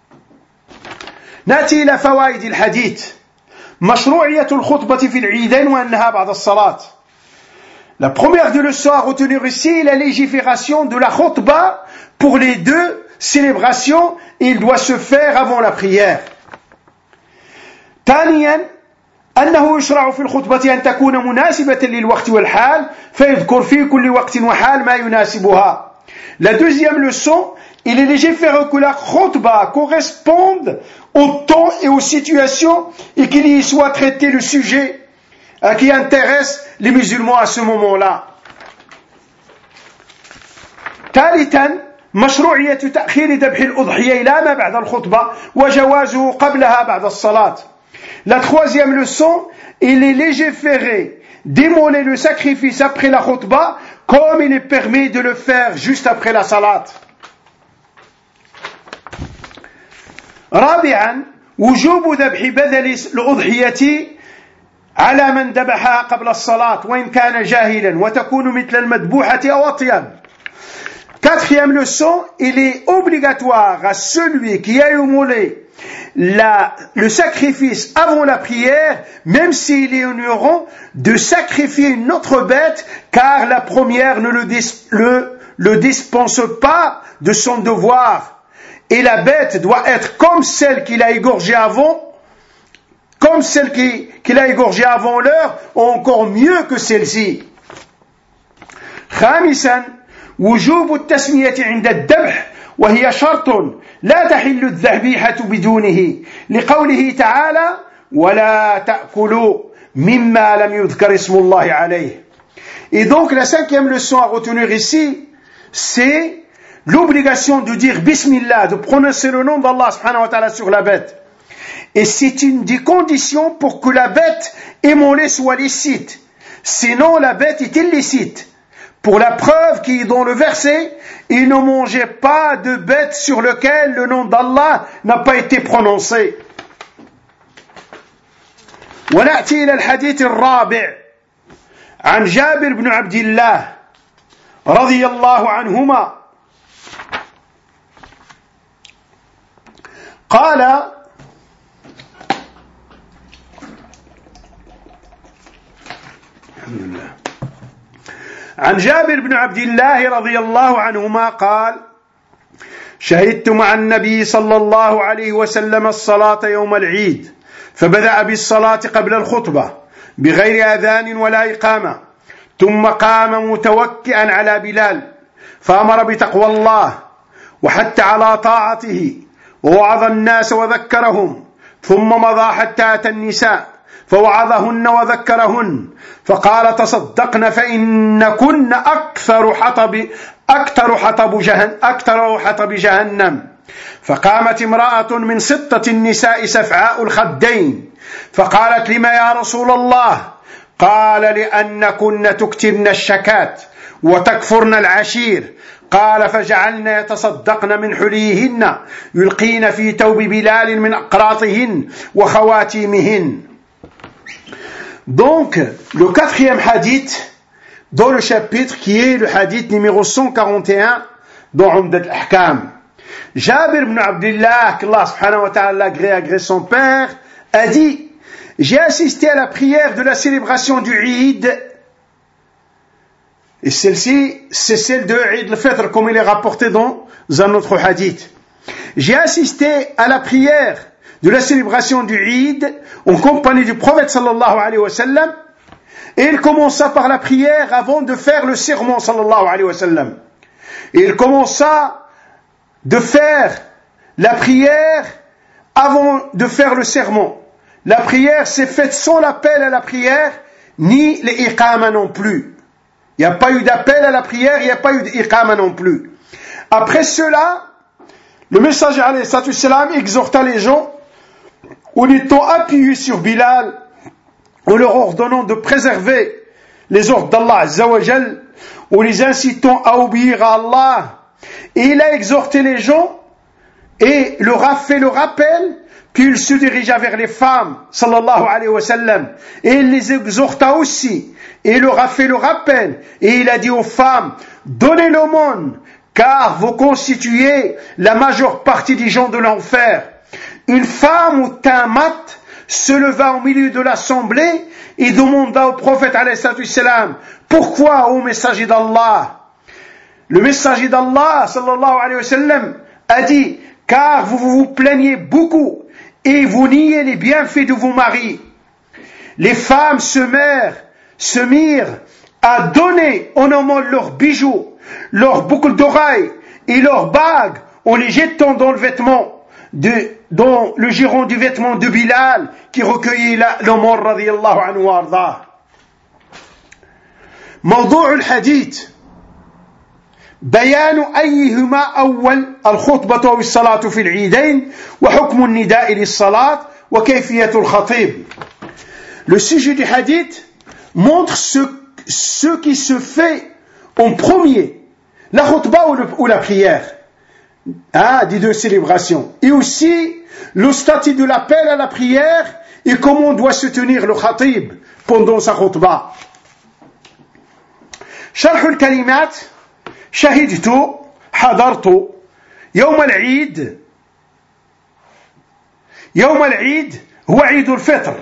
نأتي إلى فوائد الحديث. مشروعية الخطبة في العيدين وأنها بعد الصلاة. La première de leçons à retenir ici, la légifération de la khutbah pour les deux célébrations, il doit se faire avant la prière. ثانيا أنه يشرع في الخطبة أن تكون مناسبة للوقت والحال فيذكر في كل وقت وحال ما يناسبها. La deuxième leçon, il est légiféré que la khutbah corresponde au temps et aux situations et qu'il y soit traité le sujet qui intéresse les musulmans à ce moment-là. ثالثا مشروعية تأخير ذبح الأضحية إلى ما بعد الخطبة وجوازه قبلها بعد الصلاة. La troisième leçon, il est légiféré d'immoler le sacrifice après la khutbah comme il est permis de le faire juste après la salat. رابعا وجوب ذبح بدل الأضحية على من ذبحها قبل الصلاة وإن كان جاهلا وتكون مثل المذبوحة أو أطيب. Quatrième leçon, il est obligatoire à celui qui a immolé la, le sacrifice avant la prière, même s'il est ignorant, de sacrifier une autre bête, car la première ne le, dis, le, le dispense pas de son devoir. Et la bête doit être comme celle qu'il a égorgée avant, comme celle qui, qu'il a égorgée avant l'heure, ou encore mieux que celle-ci. خامسا وجوب التسمية عند الذبح وهي شرط لا تحل الذبيحة بدونه لقوله تعالى ولا تأكلوا مما لم يذكر اسم الله عليه. Et donc la cinquième leçon à retenir ici, c'est l'obligation de dire Bismillah, de prononcer le nom d'Allah subhanahu wa ta'ala sur la bête. Et c'est une des conditions pour que la bête immolée soit licite. Sinon la bête est illicite. Pour la preuve qui est dans le verset, il ne mangeait pas de bête sur lequel le nom d'Allah n'a pas été prononcé. ونأتي إلى الحديث الرابع عن جابر بن عبد الله رضي الله عنهما قال الحمد لله عن جابر بن عبد الله رضي الله عنهما قال شهدت مع النبي صلى الله عليه وسلم الصلاة يوم العيد فبدأ بالصلاة قبل الخطبة بغير أذان ولا إقامة ثم قام متوكئا على بلال فأمر بتقوى الله وحتى على طاعته ووعظ الناس وذكرهم ثم مضى حتى أتى النساء فوعظهن وذكرهن فقال تصدقن فإنكن أكثر حطب أكثر حطب جهنم أكثر حطب جهنم فقامت امرأة من ستة النساء سفعاء الخدين فقالت لما يا رسول الله قال لأنكن تكترن الشكات وتكفرن العشير قال فجعلن يتصدقن من حليهن يلقين في توب بلال من أقراطهن وخواتيمهن. Donc, le quatrième hadith dans le chapitre qui est le hadith numéro cent quarante et un dans Umdat al-Ahkam. Jabir ibn Abdullah, qu'Allah subhanahu wa ta'ala agrée agrée son père, a dit, j'ai assisté à la prière de la célébration du Eid, et celle-ci, c'est celle de Eid al-Fitr, comme il est rapporté dans un autre hadith. J'ai assisté à la prière de la célébration du Eid en compagnie du prophète sallallahu alayhi wa sallam, et il commença par la prière avant de faire le sermon sallallahu alayhi wa sallam. Et il commença de faire la prière avant de faire le sermon. La prière s'est faite sans l'appel à la prière ni les iqama non plus. Il n'y a pas eu d'appel à la prière, il n'y a pas eu d'iqama non plus. Après cela, le messager alayhi salatu salam exhorta les gens en étant appuyés sur Bilal, en leur ordonnant de préserver les ordres d'Allah Azza wa Jal, en les incitant à obéir à Allah. Et il a exhorté les gens et leur a fait le rappel, puis il se dirigea vers les femmes, sallallahu alayhi wa sallam, et il les exhorta aussi, et il leur a fait le rappel, et il a dit aux femmes, donnez l'aumône, car vous constituez la majeure partie des gens de l'enfer. Une femme au teint mat se leva au milieu de l'assemblée et demanda au prophète alayhi salatu salam, pourquoi, ô messager d'Allah? Le messager d'Allah, sallallahu alayhi wa sallam, a dit, car vous vous plaignez beaucoup et vous niez les bienfaits de vos maris. Les femmes se mirent, se mirent à donner en aumône leurs bijoux, leurs boucles d'oreilles et leurs bagues en les jetant dans le vêtement, de, dans le giron du vêtement de Bilal qui recueillait l'aumône radiyallahu anhu wa ardah. موضوع الحديث بيان أيهما أول الخطبة أو الصلاة في العيدين وحكم النداء للصلاة وكيفية الخطيب. Le sujet du hadith montre ce, ce qui se fait en premier, la khutbah ou, le, ou la prière, hein, des deux célébrations, et aussi le statut de l'appel à la prière et comment doit se tenir le khatib pendant sa khutbah. شرح الكلمات شهدت حضرت يوم العيد يوم العيد هو عيد الفطر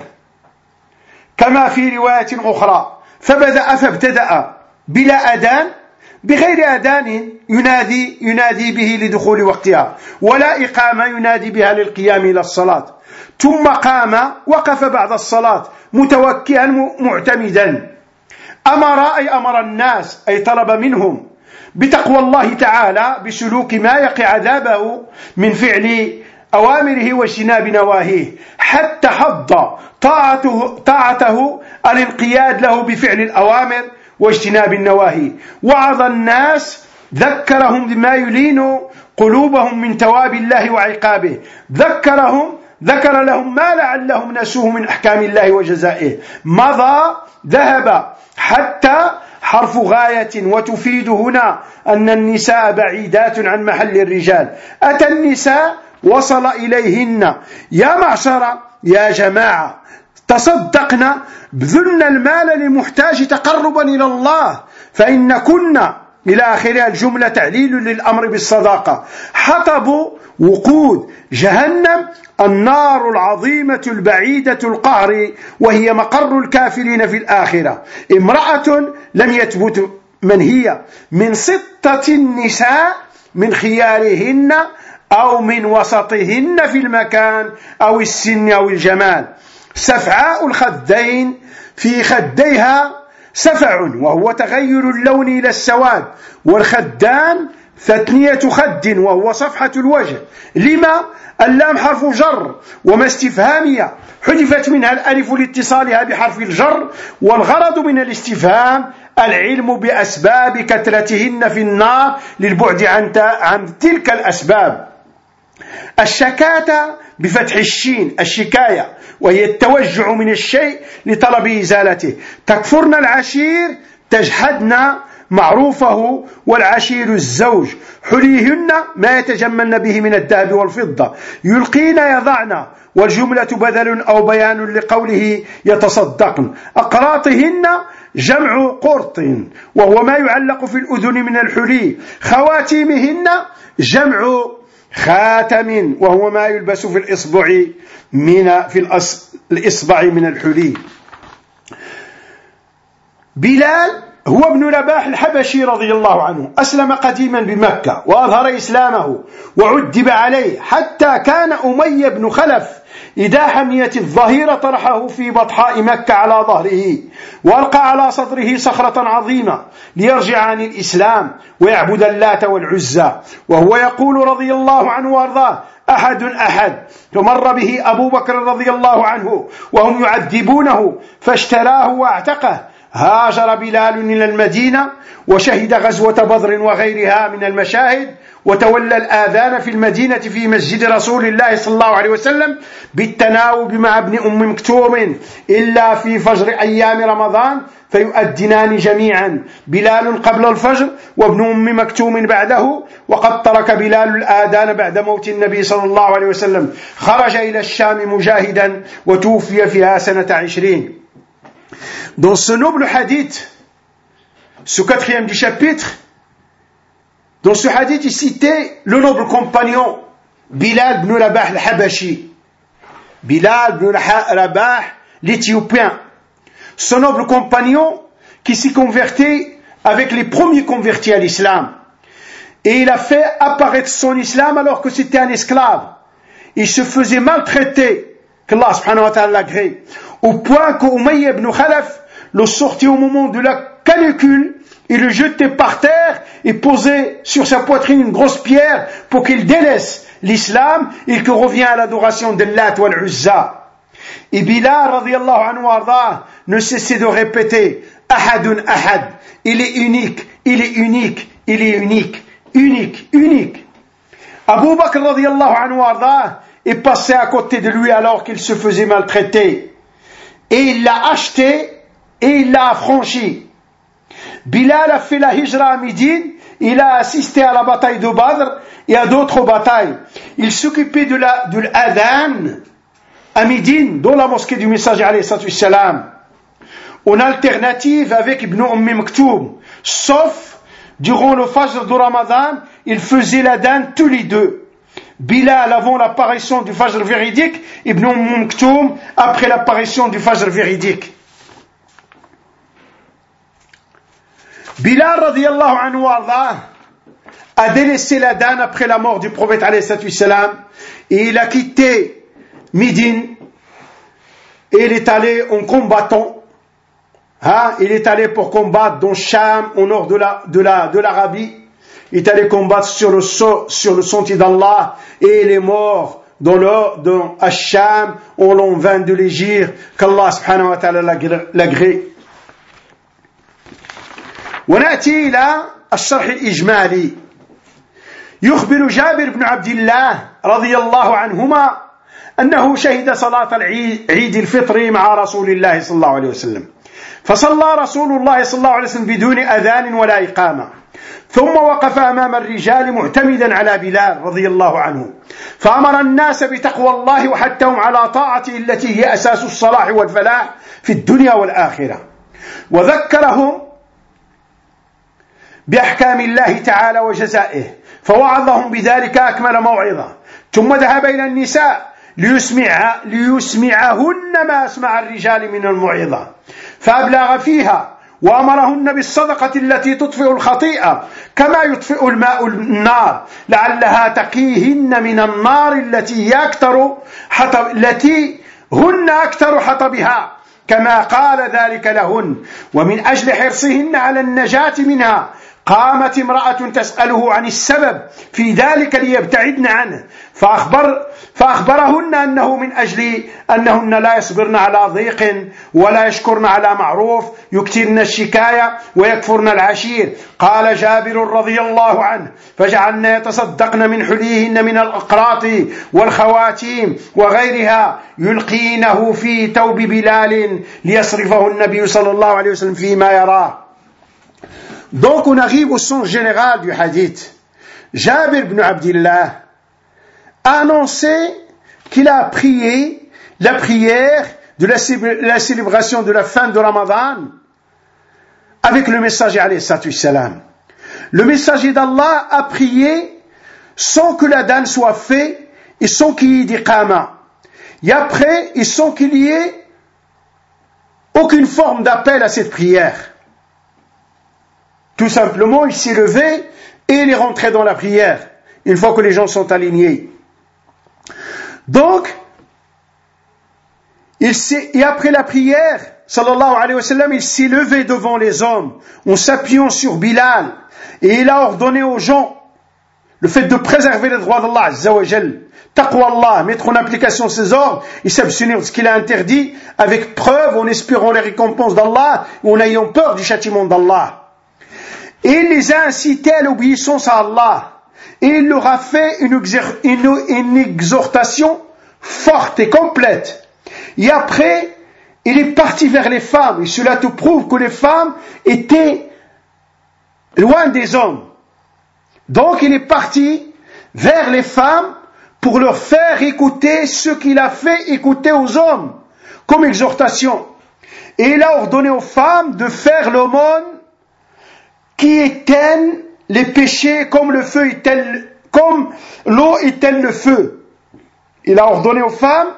كما في رواية أخرى فبدأ فابتدأ بلا أذان بغير أذان ينادي ينادي به لدخول وقتها ولا إقامة ينادي بها للقيام إلى الصلاة ثم قام وقف بعد الصلاة متوكئا معتمدا أمر أي أمر الناس أي طلب منهم بتقوى الله تعالى بسلوك ما يقي عذابه من فعل أوامره واجتناب نواهيه حتى حض طاعته, طاعته الانقياد له بفعل الأوامر واجتناب النواهي وعظ الناس ذكرهم بما يلين قلوبهم من تواب الله وعقابه ذكرهم ذكر لهم ما لعلهم نسوه من أحكام الله وجزائه مضى ذهب حتى حرف غاية وتفيد هنا أن النساء بعيدات عن محل الرجال أتى النساء وصل إليهن يا معشر يا جماعة تصدقنا بذلنا المال للمحتاج تقربا إلى الله فإن كنا إلى آخر الجملة تعليل للأمر بالصداقة حطب وقود جهنم النار العظيمة البعيدة القهر وهي مقر الكافرين في الآخرة امرأة لم يثبت من هي من ستة النساء من خيارهن أو من وسطهن في المكان أو السن أو الجمال سفعاء الخدين في خديها سفع وهو تغير اللون إلى السواد والخدان ثنية خد وهو صفحة الوجه لما اللام حرف جر وما استفهامية حذفت منها الألف لاتصالها بحرف الجر والغرض من الاستفهام العلم بأسباب كثرتهن في النار للبعد عن, عن تلك الأسباب الشكاتة بفتح الشين الشكاية وهي التوجع من الشيء لطلب إزالته تكفرن العشير تجحدن معروفه والعشير الزوج حليهن ما يتجملن به من الذهب والفضة يلقين يضعن والجملة بدل أو بيان لقوله يتصدقن أقراطهن جمع قرط وهو ما يعلق في الأذن من الحلي خواتيمهن جمع خاتم وهو ما يلبس في الإصبع من في الإصبع من الحلي بلال هو ابن رباح الحبشي رضي الله عنه أسلم قديما بمكة وأظهر إسلامه وعذب عليه حتى كان أمية بن خلف إذا حميت الظهيرة طرحه في بطحاء مكة على ظهره وألقى على صدره صخرة عظيمة ليرجع عن الإسلام ويعبد اللات والعزى، وهو يقول رضي الله عنه وارضاه: أحد أحد. فمر به أبو بكر رضي الله عنه وهم يعذبونه فاشتراه واعتقه. هاجر بلال إلى المدينة وشهد غزوة بدر وغيرها من المشاهد، وتولى الآذان في المدينة في مسجد رسول الله صلى الله عليه وسلم بالتناوب مع ابن أم مكتوم إلا في فجر أيام رمضان فيؤذنان جميعا، بلال قبل الفجر وابن أم مكتوم بعده. وقد ترك بلال الآذان بعد موت النبي صلى الله عليه وسلم، خرج إلى الشام مجاهدا وتوفي فيها سنة عشرين. Dans ce noble hadith, ce quatrième du chapitre, dans ce hadith, il citait le noble compagnon Bilal ibn Rabah al-Habashi, Bilal ibn Rabah l'Éthiopien, ce noble compagnon qui s'y convertait avec les premiers convertis à l'islam. Et il a fait apparaître son islam alors que c'était un esclave. Il se faisait maltraiter, qu'Allah subhanahu wa ta'ala l'agrée, au point qu'Umayya ibn Khalaf le sortit au moment de la canicule, il le jetait par terre et posait sur sa poitrine une grosse pierre pour qu'il délaisse l'islam et qu'il revienne à l'adoration d'Allat wal Uzza. Et Bilal radiyallahu anhu arda ne cessait de répéter: Ahadun ahad, il est unique, il est unique, il est unique, unique, unique. Abu Bakr radiyallahu anhu arda est passé à côté de lui alors qu'il se faisait maltraiter. Et il l'a acheté et il l'a affranchi. Bilal a fait la hijra à Médine, il a assisté à la bataille de Badr et à d'autres batailles. Il s'occupait de la, de l'adhan à Médine, dans la mosquée du messager alayhi salatu wassalam, en alternative avec Ibn Umm Maktoum, sauf durant le Fajr de Ramadan, il faisait l'adhan tous les deux. Bilal avant l'apparition du Fajr véridique, Ibn Umm Maktoum après l'apparition du Fajr véridique. Bilal radiyallahu anhu a délaissé l'adhan après la mort du prophète alayhi salatu wassalam et il a quitté Médine et il est allé en combattant. Hein, il est allé pour combattre dans Cham, au nord de la, de la, de l'Arabie. Il est allé combattre sur le, sur le sentier d'Allah et il est mort dans le, dans Cham en l'an vingt de l'Hégire, qu'Allah subhanahu wa ta'ala l'agrée. ونأتي إلى الشرح الإجمالي. يخبر جابر بن عبد الله رضي الله عنهما أنه شهد صلاة عيد الفطر مع رسول الله صلى الله عليه وسلم، فصلى رسول الله صلى الله عليه وسلم بدون أذان ولا إقامة، ثم وقف أمام الرجال معتمدا على بلال رضي الله عنه، فأمر الناس بتقوى الله وحثهم على طاعته التي هي أساس الصلاح والفلاح في الدنيا والآخرة، وذكرهم بأحكام الله تعالى وجزائه، فوعظهم بذلك أكمل موعظة، ثم ذهب إلى النساء ليسمع ليسمعهن ما أسمع الرجال من الموعظة، فأبلغ فيها وأمرهن بالصدقة التي تطفئ الخطيئة كما يطفئ الماء النار، لعلها تقيهن من النار التي يكتر حطب التي هن أكثر حطبها، كما قال ذلك لهن، ومن أجل حرصهن على النجاة منها قامت امرأة تسأله عن السبب في ذلك ليبتعدن عنه، فأخبر فأخبرهن أنه من أجل أنهن لا يصبرن على ضيق ولا يشكرن على معروف، يكثرن الشكاية ويكفرن العشير. قال جابر رضي الله عنه: فجعلن يتصدقن من حليهن من الأقراط والخواتيم وغيرها يلقينه في توب بلال ليصرفه النبي صلى الله عليه وسلم فيما يراه. Donc on arrive au sens général du hadith. Jabir ibn Abdillah a annoncé qu'il a prié la prière de la, la célébration de la fin de Ramadan avec le messager alayhi salatu wassalam. Le messager d'Allah a prié sans que l'adhan soit fait et sans qu'il y ait d'iqama. Et après, et sans qu'il y ait aucune forme d'appel à cette prière. Tout simplement, il s'est levé et il est rentré dans la prière, une fois que les gens sont alignés. Donc, il et après la prière, sallallahu alayhi wa sallam, il s'est levé devant les hommes en s'appuyant sur Bilal et il a ordonné aux gens le fait de préserver les droits d'Allah Azza wa Jal, taqwa Allah, mettre en application ses ordres et s'abstenir de ce qu'il a interdit avec preuve, en espérant les récompenses d'Allah ou en ayant peur du châtiment d'Allah. Et il les a incités à l'obéissance à Allah et il leur a fait une, exer- une, une exhortation forte et complète. Et après, il est parti vers les femmes et cela te prouve que les femmes étaient loin des hommes. Donc il est parti vers les femmes pour leur faire écouter ce qu'il a fait écouter aux hommes comme exhortation. Et il a ordonné aux femmes de faire l'aumône qui éteigne les péchés comme le feu éteigne, comme l'eau éteigne le feu. Il a ordonné aux femmes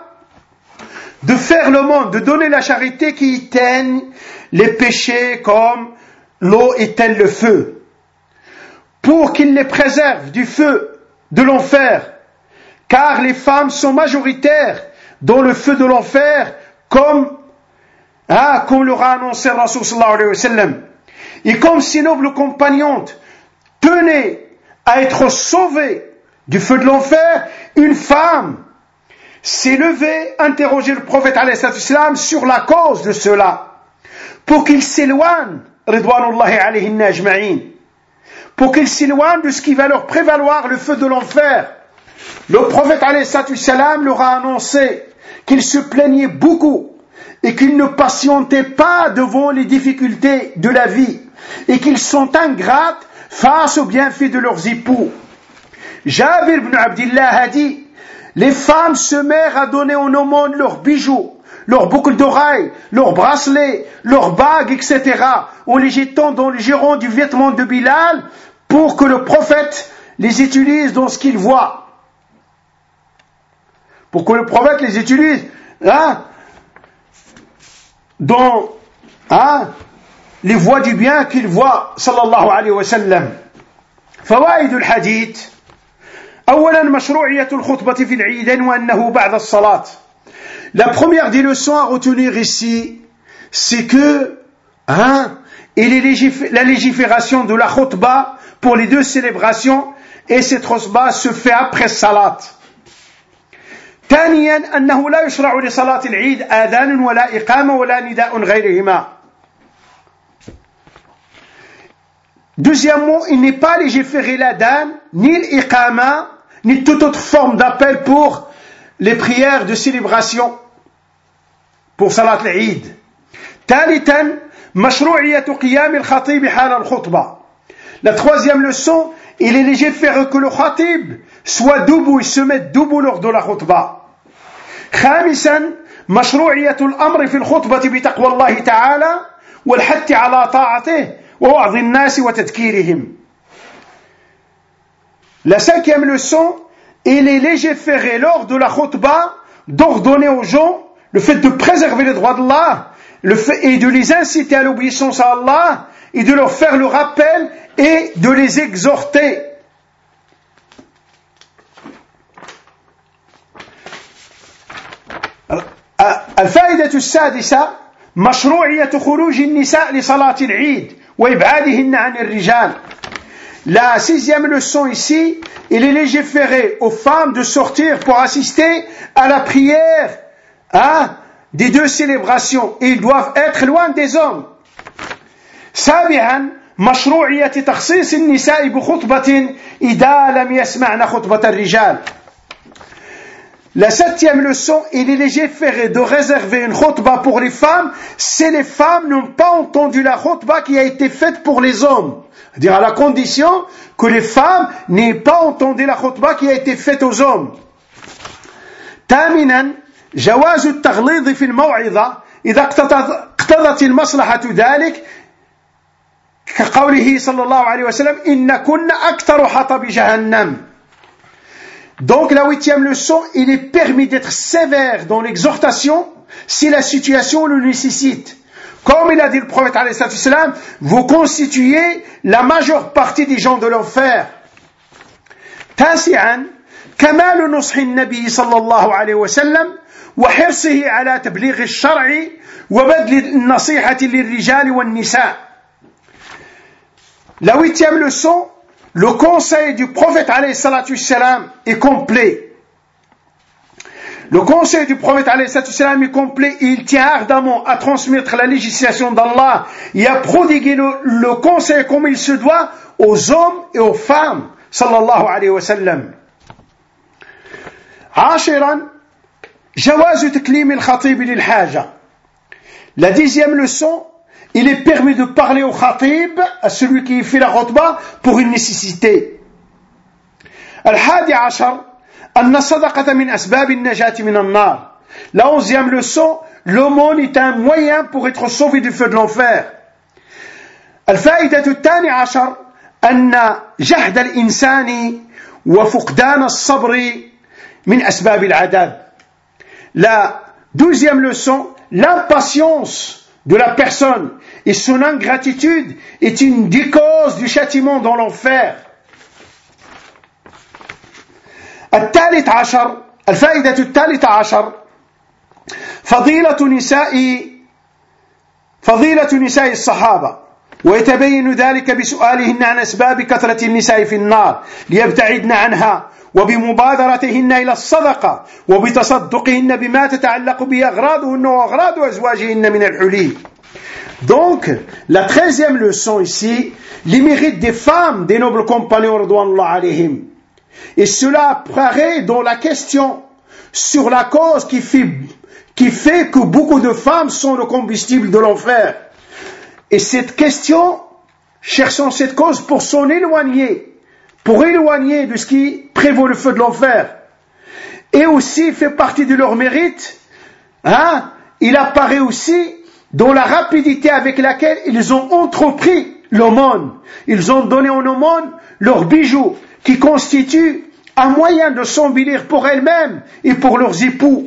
de faire l'aumône, de donner la charité qui éteigne les péchés comme l'eau éteigne le feu, pour qu'il les préserve du feu de l'enfer, car les femmes sont majoritaires dans le feu de l'enfer, comme, ah, comme l'aura annoncé Rasul sallallahu alayhi wa sallam. Et comme ces nobles compagnons tenaient à être sauvés du feu de l'enfer, une femme s'est levée, interroger le prophète alayhi salam sur la cause de cela, pour qu'il s'éloigne, ridwanullahi alayhinna ajma'in, pour qu'ils s'éloignent de ce qui va leur prévaloir le feu de l'enfer. Le prophète alayhi salam leur a annoncé qu'il se plaignait beaucoup et qu'ils ne patientaient pas devant les difficultés de la vie et qu'ils sont ingrates face aux bienfaits de leurs époux. Jabir ibn Abdillah a dit: les femmes se mirent à donner en aumône leurs bijoux, leurs boucles d'oreilles, leurs bracelets, leurs bagues, et cetera, en les jetant dans le giron du vêtement de Bilal pour que le prophète les utilise dans ce qu'il voit. Pour que le prophète les utilise hein, dans hein, les voies du bien qu'il voit, sallallahu alayhi wa sallam. فوائد الحديث: أولا مشروعية الخطبة في العيدين وأنه بعد الصلاة. La première des leçons à retenir ici, c'est que hein, il est légif- la légifération de la khutbah pour les deux célébrations, et cette khutbah se fait après salat. ثانيا أنه لا يشرع لصلاة العيد آذان ولا إقامة ولا نداء غيرهما. Deuxièmement, il n'est pas légiféré l'adhan, ni l'iqama, ni toute autre forme d'appel pour les prières de célébration pour Salat al-Eid. ثالثا مشروعية قيام الخطيب حال الخطبة. La troisième leçon, il est légiféré que le khatib soit debout et se mette debout lors de la khutbah. خامسا مشروعية الأمر في الخطبة بتقوى الله تعالى والحث على طاعته ووعظ الناس وتذكيرهم. La cinquième leçon, il est légiféré lors de la khutbah d'ordonner aux gens le fait de préserver les droits d'Allah le fait, et de les inciter à l'obéissance à Allah et de leur faire le rappel et de les exhorter. الفائدة السادسة مشروعية خروج النساء لصلاة العيد وإبعادهن عن الرجال. La sixième leçon ici, il est légiféré aux femmes de sortir pour assister à la prière hein, des deux célébrations et ils doivent être loin des hommes. سابعا مشروعية تخصيص النساء بخطبة إذا لم يسمعن خطبة الرجال. La septième leçon, il est légiféré de réserver une khutbah pour les femmes si les femmes n'ont pas entendu la khutbah qui a été faite pour les hommes. C'est-à-dire à la condition que les femmes n'aient pas entendu la khutbah qui a été faite aux hommes. ثامنا جواز التغليظ في الموعظة إذا اقتضت المصلحة ذلك كقوله صلى الله عليه وسلم إن كن أكثر حطب جهنم. Donc la huitième leçon, il est permis d'être sévère dans l'exhortation si la situation le nécessite. Comme il a dit le prophète alayhi salam, vous constituez la majeure partie des gens de l'enfer. تاسعا كمال نصح النبي صلى الله عليه وسلم وحرصه على تبليغ الشرع وبذل النصيحة للرجال والنساء. La huitième leçon, le conseil du prophète alayhi salatu salam est complet. Le conseil du prophète alayhi salatu salam est complet et il tient ardemment à transmettre la législation d'Allah et à prodiguer le, le conseil comme il se doit aux hommes et aux femmes sallallahu alayhi wa sallam. عاشرا جواز تكليم الخطيب للحاجة. La dixième leçon, il est permis de parler au khatib, à celui qui fait la khutbah, pour une nécessité. الحادي عشر أن الصدقة من أسباب النجاة من النار. La onzième leçon, l'aumône est un moyen pour être sauvé du feu de l'enfer. الفائدة الثاني عشر أن جهد الإنسان وفقدان الصبر من أسباب العذاب. La douzième leçon, l'impatience de la personne et son ingratitude est une des causes du châtiment dans l'enfer. الثالث عشر الفائدة الثالثة عشر فضيلة نساء فضيلة نساء الصحابة ويتبين ذلك بسؤالهن عن أسباب كثرة النساء في النار ليبتعدن عنها وبمبادرتهن إلى الصدقة وبتصدقهن بما تتعلق به أغراضهن وأغراض أزواجهن من الحلي. Donc, la treizième leçon ici, les mérites des femmes des nobles compagnons radouanallah alayhim. Et cela apparaît dans la question sur la cause qui fait, qui fait que beaucoup de femmes sont le combustible de l'enfer. Et cette question, cherchons cette cause pour s'en éloigner, pour éloigner de ce qui prévaut le feu de l'enfer. Et aussi fait partie de leur mérite, hein, il apparaît aussi dans la rapidité avec laquelle ils ont entrepris l'aumône. Ils ont donné en aumône leurs bijoux, qui constituent un moyen de s'embellir pour elles-mêmes et pour leurs époux.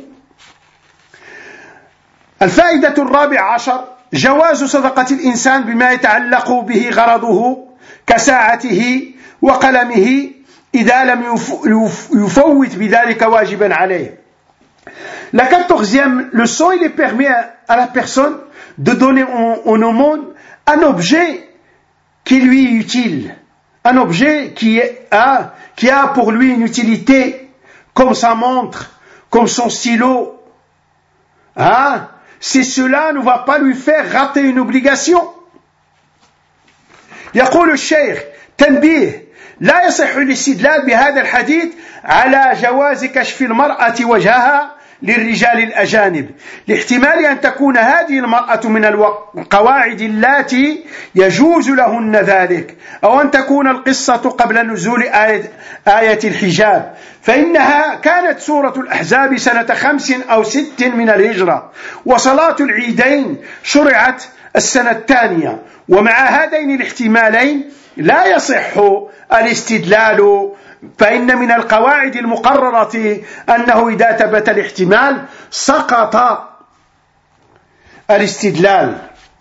الفائدة الرابعة عشر جواز صدقة الإنسان بما يتعلق به غرضه كساعته وقلمه إذا لم يفوت بذلك واجبا عليه. La quatorzième leçon, il est permis à la personne de donner en, en aumône un objet qui lui est utile, un objet qui, est, a, qui a pour lui une utilité, comme sa montre, comme son stylo. Hein? Si cela ne va pas lui faire rater une obligation. يقول الشيخ تنبيه لا يصح الاستدلال بهذا الحديث على جواز كشف المرأة وجهها للرجال الأجانب لاحتمال أن تكون هذه المرأة من القواعد اللاتي يجوز لهن ذلك أو أن تكون القصة قبل نزول آية, آية الحجاب فإنها كانت سورة الأحزاب سنة خمس أو ست من الهجرة وصلاة العيدين شرعت السنة الثانية ومع هذين الاحتمالين لا يصح الاستدلال فإن من القواعد المقررة أنه إذا ثبت الاحتمال سقط الاستدلال.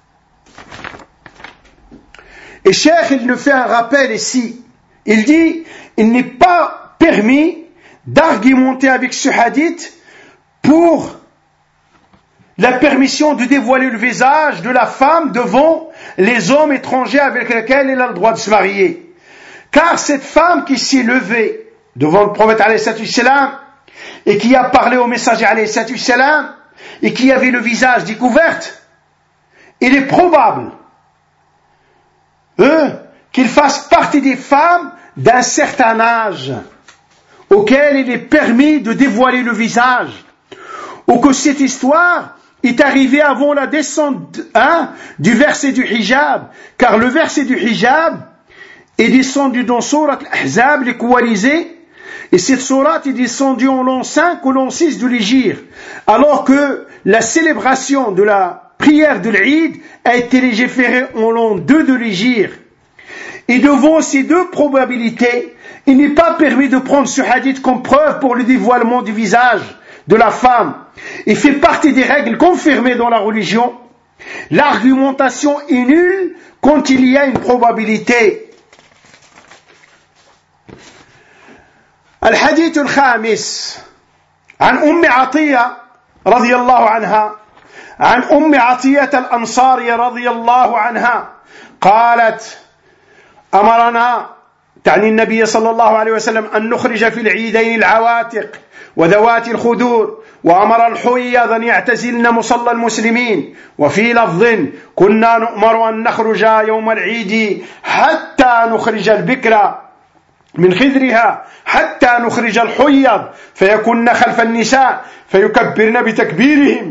Et Cheikh, il nous fait un rappel ici. Il dit, il n'est pas permis d'argumenter avec ce hadith pour la permission de dévoiler le visage de la femme devant les hommes étrangers avec lesquels elle a le droit de se marier. Car cette femme qui s'est levée devant le prophète alayhi salatu salam et qui a parlé au messager alayhi salatu salam et qui avait le visage découvert, il est probable euh, qu'il fasse partie des femmes d'un certain âge auquel il est permis de dévoiler le visage, ou que cette histoire est arrivée avant la descente hein, du verset du hijab, car le verset du hijab est descendu dans Surat Al-Ahzab, les coalisés, et cette sourate est descendue en l'an cinq ou l'an six de l'Hégire, alors que la célébration de la prière de l'Eid a été légiférée en l'an deux de l'Hégire. Et devant ces deux probabilités, il n'est pas permis de prendre ce hadith comme preuve pour le dévoilement du visage de la femme. Il fait partie des règles confirmées dans la religion. L'argumentation est nulle quand il y a une probabilité. الحديث الخامس عن أم عطية رضي الله عنها عن أم عطية الأنصارية رضي الله عنها قالت أمرنا تعني النبي صلى الله عليه وسلم أن نخرج في العيدين العواتق وذوات الخدور وأمر الحيض أن يعتزلن مصلى المسلمين وفي لفظ كنا نؤمر أن نخرج يوم العيد حتى نخرج البكر من خدرها حتى نخرج الحيض فيكن خلف النساء فيكبرن بتكبيرهم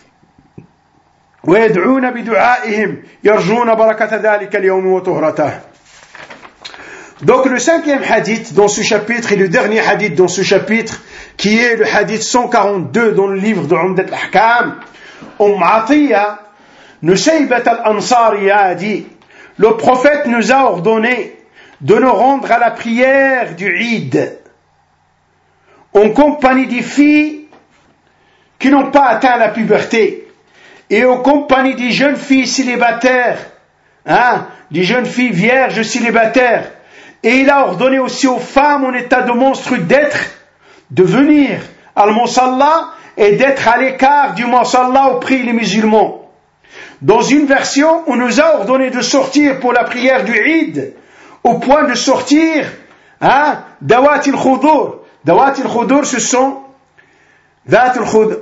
ويدعون بدعائهم يرجون بركة ذلك اليوم وطهرته. Donc le cinquième hadith dans ce chapitre et le dernier hadith dans ce chapitre qui est le hadith cent quarante-deux dans le livre de Umdat al-Ahkam, Umm Atiyya Nusaybat al-Ansariya a dit: le prophète nous a ordonné de nous rendre à la prière du Eid en compagnie des filles qui n'ont pas atteint la puberté et en compagnie des jeunes filles célibataires, hein, des jeunes filles vierges célibataires. Et il a ordonné aussi aux femmes en état de menstru d'être, de venir al musalla et d'être à l'écart du musalla où prient les musulmans. Dans une version, on nous a ordonné de sortir pour la prière du Eid, au point de sortir, hein, dawat al-khudur. Dawat al-khudur, ce sont, dawat al-khudur,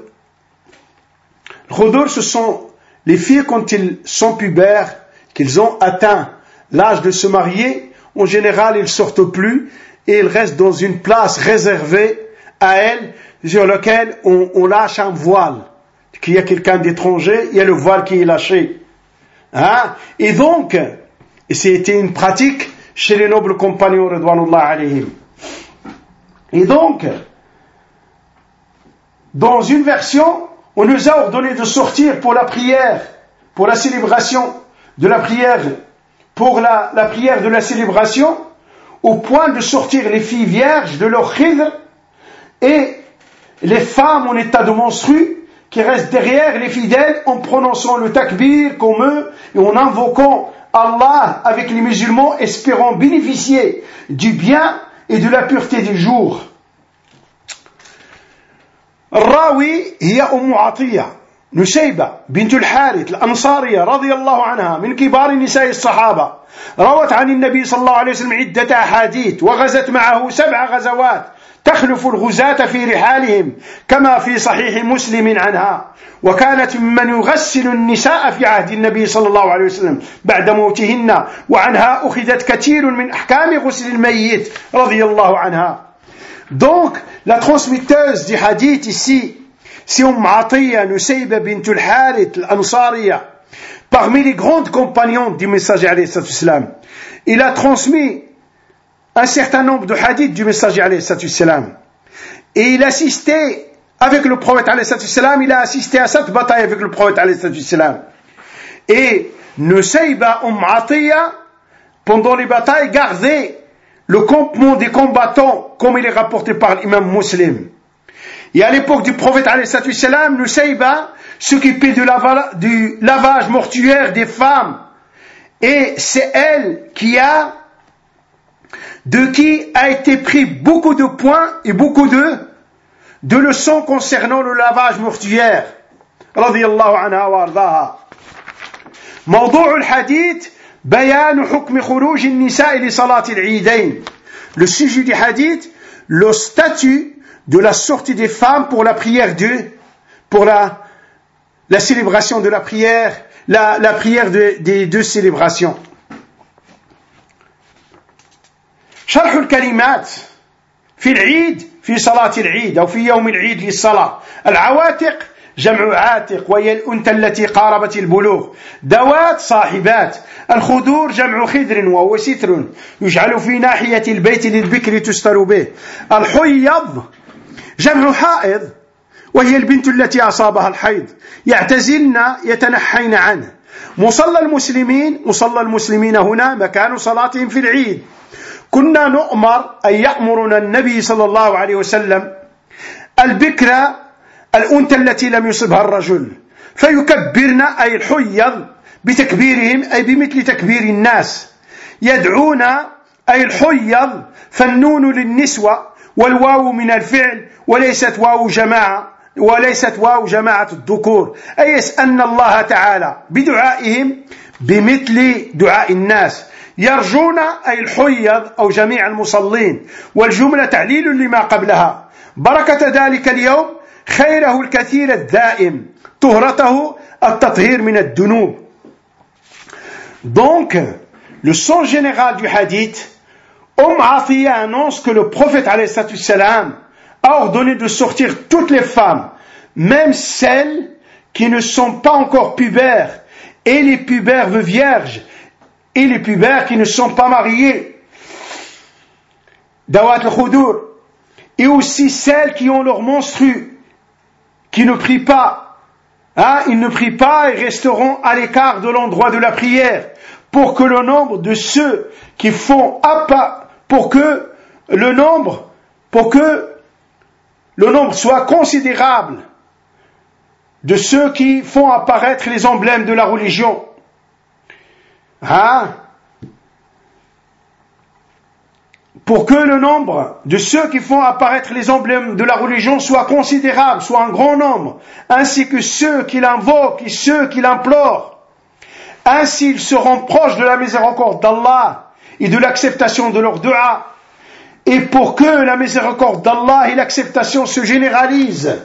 ce sont les filles quand ils sont pubères, qu'ils ont atteint l'âge de se marier. En général, ils ne sortent plus et ils restent dans une place réservée à elles, sur laquelle on, on lâche un voile. Qu'il y a quelqu'un d'étranger, il y a le voile qui est lâché. Hein? Et donc, et c'était une pratique chez les nobles compagnons, Ridwanullah alayhim. Et donc, dans une version, on nous a ordonné de sortir pour la prière, pour la célébration de la prière, pour la, la prière de la célébration, au point de sortir les filles vierges de leur khidr et les femmes en état de menstru qui restent derrière les fidèles en prononçant le takbir comme eux et en invoquant Allah avec les musulmans, espérant bénéficier du bien et de la pureté du jour. Rawi hiya Umm Atiyya نسيبة بنت الحارث الأنصارية رضي الله عنها من كبار نساء الصحابة روت عن النبي صلى الله عليه وسلم عدة أحاديث وغزت معه سبع غزوات تخلف الغزاة في رحالهم كما في صحيح مسلم عنها وكانت ممن يغسل النساء في عهد النبي صلى الله عليه وسلم بعد موتهن وعنها أخذت كثير من أحكام غسل الميت رضي الله عنها. Donc la transmetteuse du hadith ici, c'est Umm Atiyya Nusayba bint al-Harith al-Ansariya, parmi les grandes compagnons du messager alayhi salatu wassalam. Il a transmis un certain nombre de hadiths du messager alayhi salatu wassalam. Et il assistait avec le prophète alayhi salatu wassalam, il a assisté à cette bataille avec le prophète alayhi salatu wassalam. Et Nusayba Umm Atiyya, pendant les batailles, gardait le campement des combattants, comme il est rapporté par l'imam Muslim. Et à l'époque du prophète alayhi salatu wassalam, Nusayba s'occupait du, lava, du lavage mortuaire des femmes. Et c'est elle qui a, de qui a été pris beaucoup de points et beaucoup de, de leçons concernant le lavage mortuaire. Radiyallahu anha wa ardaha. موضوع الحديث بيان حكم خروج النساء لصلاة العيدين. Le sujet du hadith, le statut de la sortie des femmes pour la prière de, pour la, la célébration de la prière, la, la prière de, des deux célébrations. شرح الكلمات في العيد في صلاة العيد أو في يوم العيد للصلاة. العواتق جمع عاتق وهي الأنثى التي قاربت البلوغ. دوات صاحبات. الخدور جمع خدر وهو ستر يجعل في ناحية البيت للبكر تستر به. الحيض جمع حائض وهي البنت التي أصابها الحيض يعتزلن يتنحين عنه. مصلى المسلمين مصلى المسلمين هنا مكان صلاتهم في العيد. كنا نؤمر أن يأمرنا النبي صلى الله عليه وسلم البكرة الأنثى التي لم يصبها الرجل فيكبرن أي الحيض بتكبيرهم أي بمثل تكبير الناس. يدعون أي الحيض فالنون للنسوة والواو من الفعل وليست واو جماعة وليست واو جماعة الذكور، أي يسألن الله تعالى بدعائهم بمثل دعاء الناس، يرجون أي الحيض أو جميع المصلين، والجملة تعليل لما قبلها، بركة ذلك اليوم، خيره الكثير الدائم، طهرته التطهير من الذنوب. Donc, le sens général du hadith, Umm Atiyya annonce que le prophète alayhi salam a ordonné de sortir toutes les femmes, même celles qui ne sont pas encore pubères, et les pubères vierges, et les pubères qui ne sont pas mariées, dawat al-khudur, et aussi celles qui ont leur menstru, qui ne prient pas, hein, ils ne prient pas et resteront à l'écart de l'endroit de la prière, pour que le nombre de ceux qui font appa, pour que le nombre, pour que le nombre soit considérable de ceux qui font apparaître les emblèmes de la religion. Hein? Pour que le nombre de ceux qui font apparaître les emblèmes de la religion soit considérable, soit un grand nombre, ainsi que ceux qui l'invoquent et ceux qui l'implorent. Ainsi ils seront proches de la miséricorde d'Allah et de l'acceptation de leur dua. Et pour que la miséricorde d'Allah et l'acceptation se généralisent.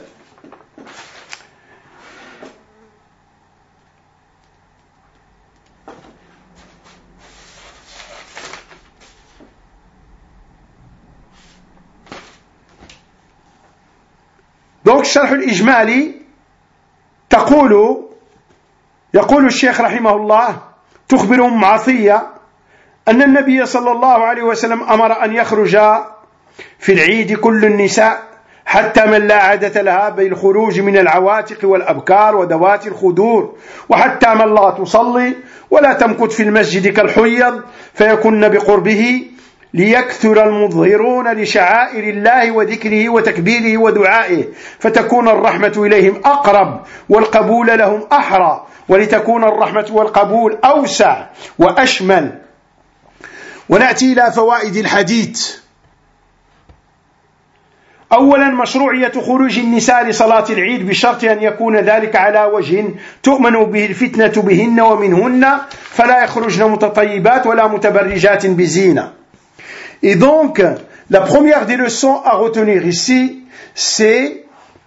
Donc, شرح الإجمالي تقول يقول الشيخ رحمه الله تخبر أم عطية أن النبي صلى الله عليه وسلم أمر أن يخرج في العيد كل النساء حتى من لا عادة لها بالخروج من العواتق والأبكار وذوات الخدور، وحتى من لا تصلي ولا تمكث في المسجد كالحيض فيكن بقربه ليكثر المظهرون لشعائر الله وذكره وتكبيره ودعائه، فتكون الرحمة إليهم أقرب والقبول لهم أحرى، ولتكون الرحمة والقبول أوسع وأشمل. ونأتي إلى فوائد الحديث. أولا مشروعية خروج النساء لصلاة العيد بشرط أن يكون ذلك على وجه تؤمن به الفتنة بهن ومنهن، فلا يخرجن متطيبات ولا متبرجات بزينة. Et donc, la première des leçons à retenir ici, c'est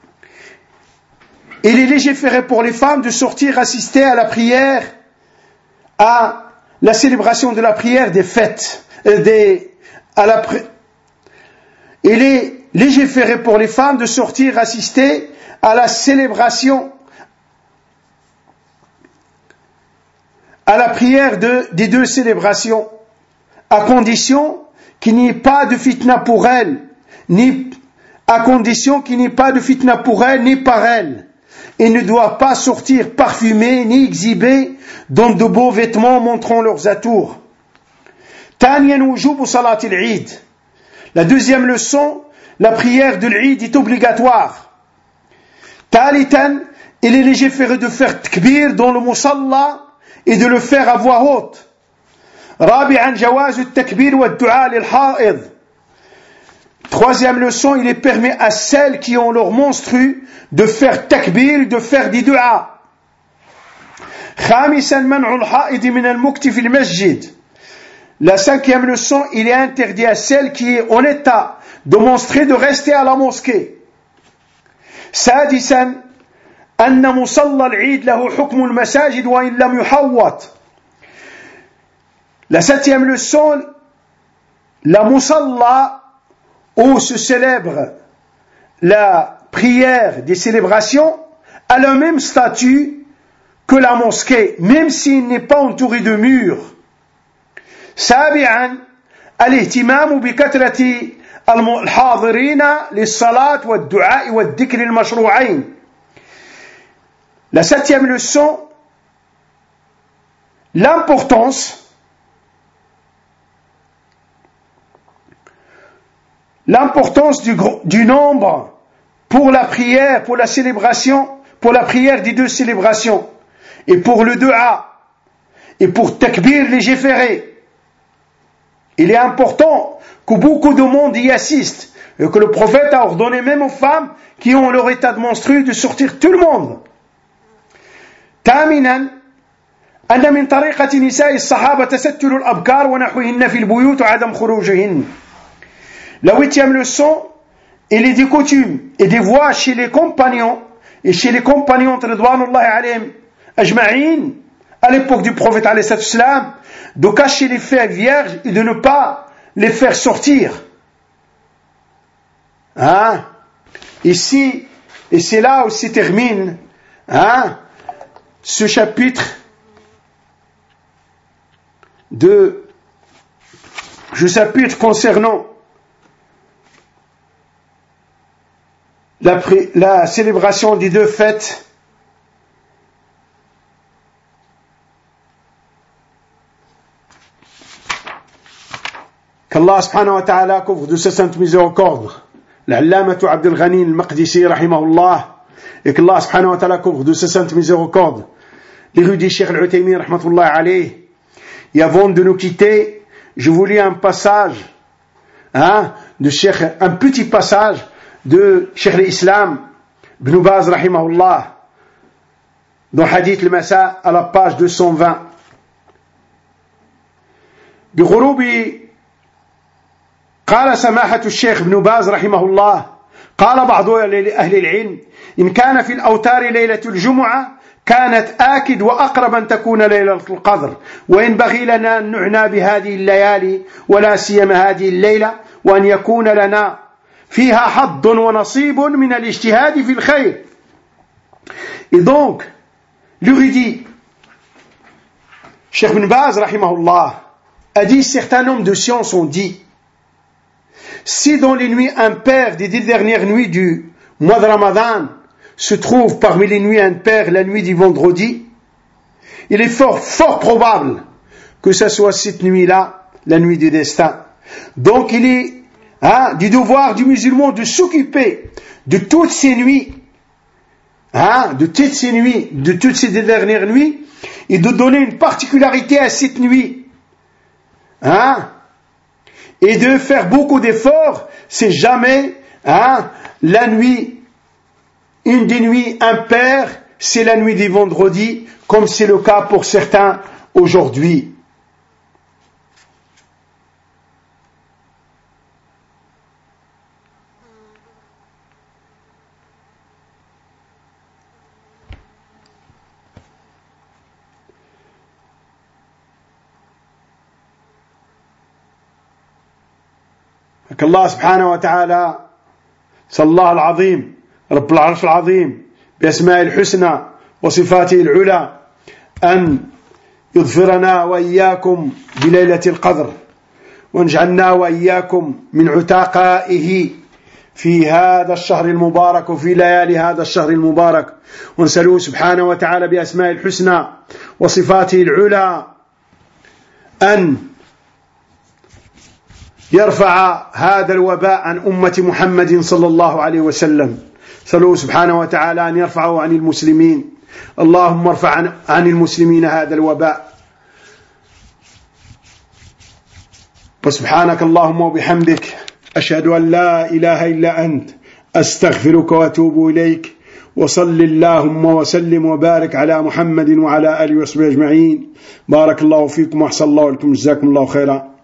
il est légiféré pour les femmes de sortir assister à la prière, à la célébration de la prière des fêtes, euh, des, à la, il est légiféré pour les femmes de sortir assister à la célébration, à la prière de, des deux célébrations, à condition qu'il n'y ait pas de fitna pour elles, ni à condition qu'il n'y ait pas de fitna pour elles, ni par elles. Ils ne doivent pas sortir parfumés, ni exhibés dans de beaux vêtements montrant leurs atours. Thaniyan wujubu salat al-Eid. La deuxième leçon, la prière de l'Eid est obligatoire. Thalithan, il est légiféré de faire takbir dans le musalla et de le faire à voix haute. رابعا جواز التكبير والدعاء للحائض. Troisième leçon, il est permis à celles qui ont leur menstru de faire takbir, de faire des du'a. خامسا منع الحائض من المكث في المسجد. La cinquième leçon, il est interdit à celle qui est en état de menstruer de rester à la mosquée. سادسا أن مصلى العيد له حكم المساجد وإن لم يحوط. La septième leçon, la musalla, où se célèbre la prière des célébrations, a le même statut que la mosquée, même s'il n'est pas entouré de murs. سابعا الاهتمام بكثرة الحاضرين للصلاة والدعاء والذكر المشروعين. La septième leçon, l'importance L'importance du, du nombre pour la prière, pour la célébration, pour la prière des deux célébrations, et pour le dua, et pour takbir légiféré. Il est important que beaucoup de monde y assiste, et que le prophète a ordonné même aux femmes qui ont leur état de menstru de sortir tout le monde. ثامنا أن من طريقة نساء الصحابة تستر الأبكار ونحوهن في البيوت وعدم خروجهن. La huitième leçon, il est des coutumes et des voies chez les compagnons et chez les compagnons ridwanullahi alayhim ajma'in à l'époque du prophète alayhi salam, de cacher les faits vierges et de ne pas les faire sortir. Hein? Ici, et c'est là où se termine hein, ce chapitre de ce chapitre concernant la, la célébration des deux fêtes qu'Allah subhanahu wa ta'ala couvre de sa sainte miséricorde l'allamatu Abdul Ghani al-Maqdisi rahimahullah et qu'Allah subhanahu wa ta'ala couvre de sa sainte miséricorde l'érudit Cheikh al-Uthaymin rahmatullah alayh. Et avant de nous quitter, je vous lis un passage hein, de Cheikh, un petit passage de Cheikh l'Islam Ibn Baz rahimahullah dans Hadith al-Masa à la page deux cent vingt. بغروب قال سماحة الشيخ ابن باز رحمه الله قال بعض أهل العلم إن كان في الأوتار ليلة الجمعة كانت آكد وأقرب أن تكون ليلة القدر وينبغي لنا أن نعنى بهذه الليالي ولا سيما هذه الليلة وأن يكون لنا فيها حظ ونصيب من الاجتهاد في الخير. Et donc, l'érudit Cheikh Ibn Baz rahimahullah a dit, certains hommes de science ont dit, si dans les nuits impaires des dix dernières nuits du mois de Ramadan se trouve parmi les nuits impaires la nuit du vendredi, il est fort, fort probable que ce soit cette nuit-là, la nuit du destin. Donc il est hein, du devoir du musulman de s'occuper de toutes ces nuits, hein, de toutes ces nuits, de toutes ces dernières nuits, et de donner une particularité à cette nuit. Hein, et de faire beaucoup d'efforts, c'est jamais hein, la nuit, une des nuits impaires, c'est la nuit du vendredi, comme c'est le cas pour certains aujourd'hui. الله سبحانه وتعالى صلى الله العظيم رب العرش العظيم بأسماء الحسنى وصفاته العلى أن يظفرنا وإياكم بليلة القدر ونجعلنا وإياكم من عتاقائه في هذا الشهر المبارك وفي ليالي هذا الشهر المبارك ونسأله سبحانه وتعالى بأسماء الحسنى وصفاته العلى أن يرفع هذا الوباء عن أمة محمد صلى الله عليه وسلم. سألوه سبحانه وتعالى أن يرفعه عن المسلمين. اللهم ارفع عن المسلمين هذا الوباء. وسبحانك اللهم وبحمدك أشهد أن لا إله إلا أنت أستغفرك وأتوب إليك وصل اللهم وسلم وبارك على محمد وعلى آله وصحبه أجمعين. بارك الله فيكم وأحسن الله إليكم جزاكم الله خيرا.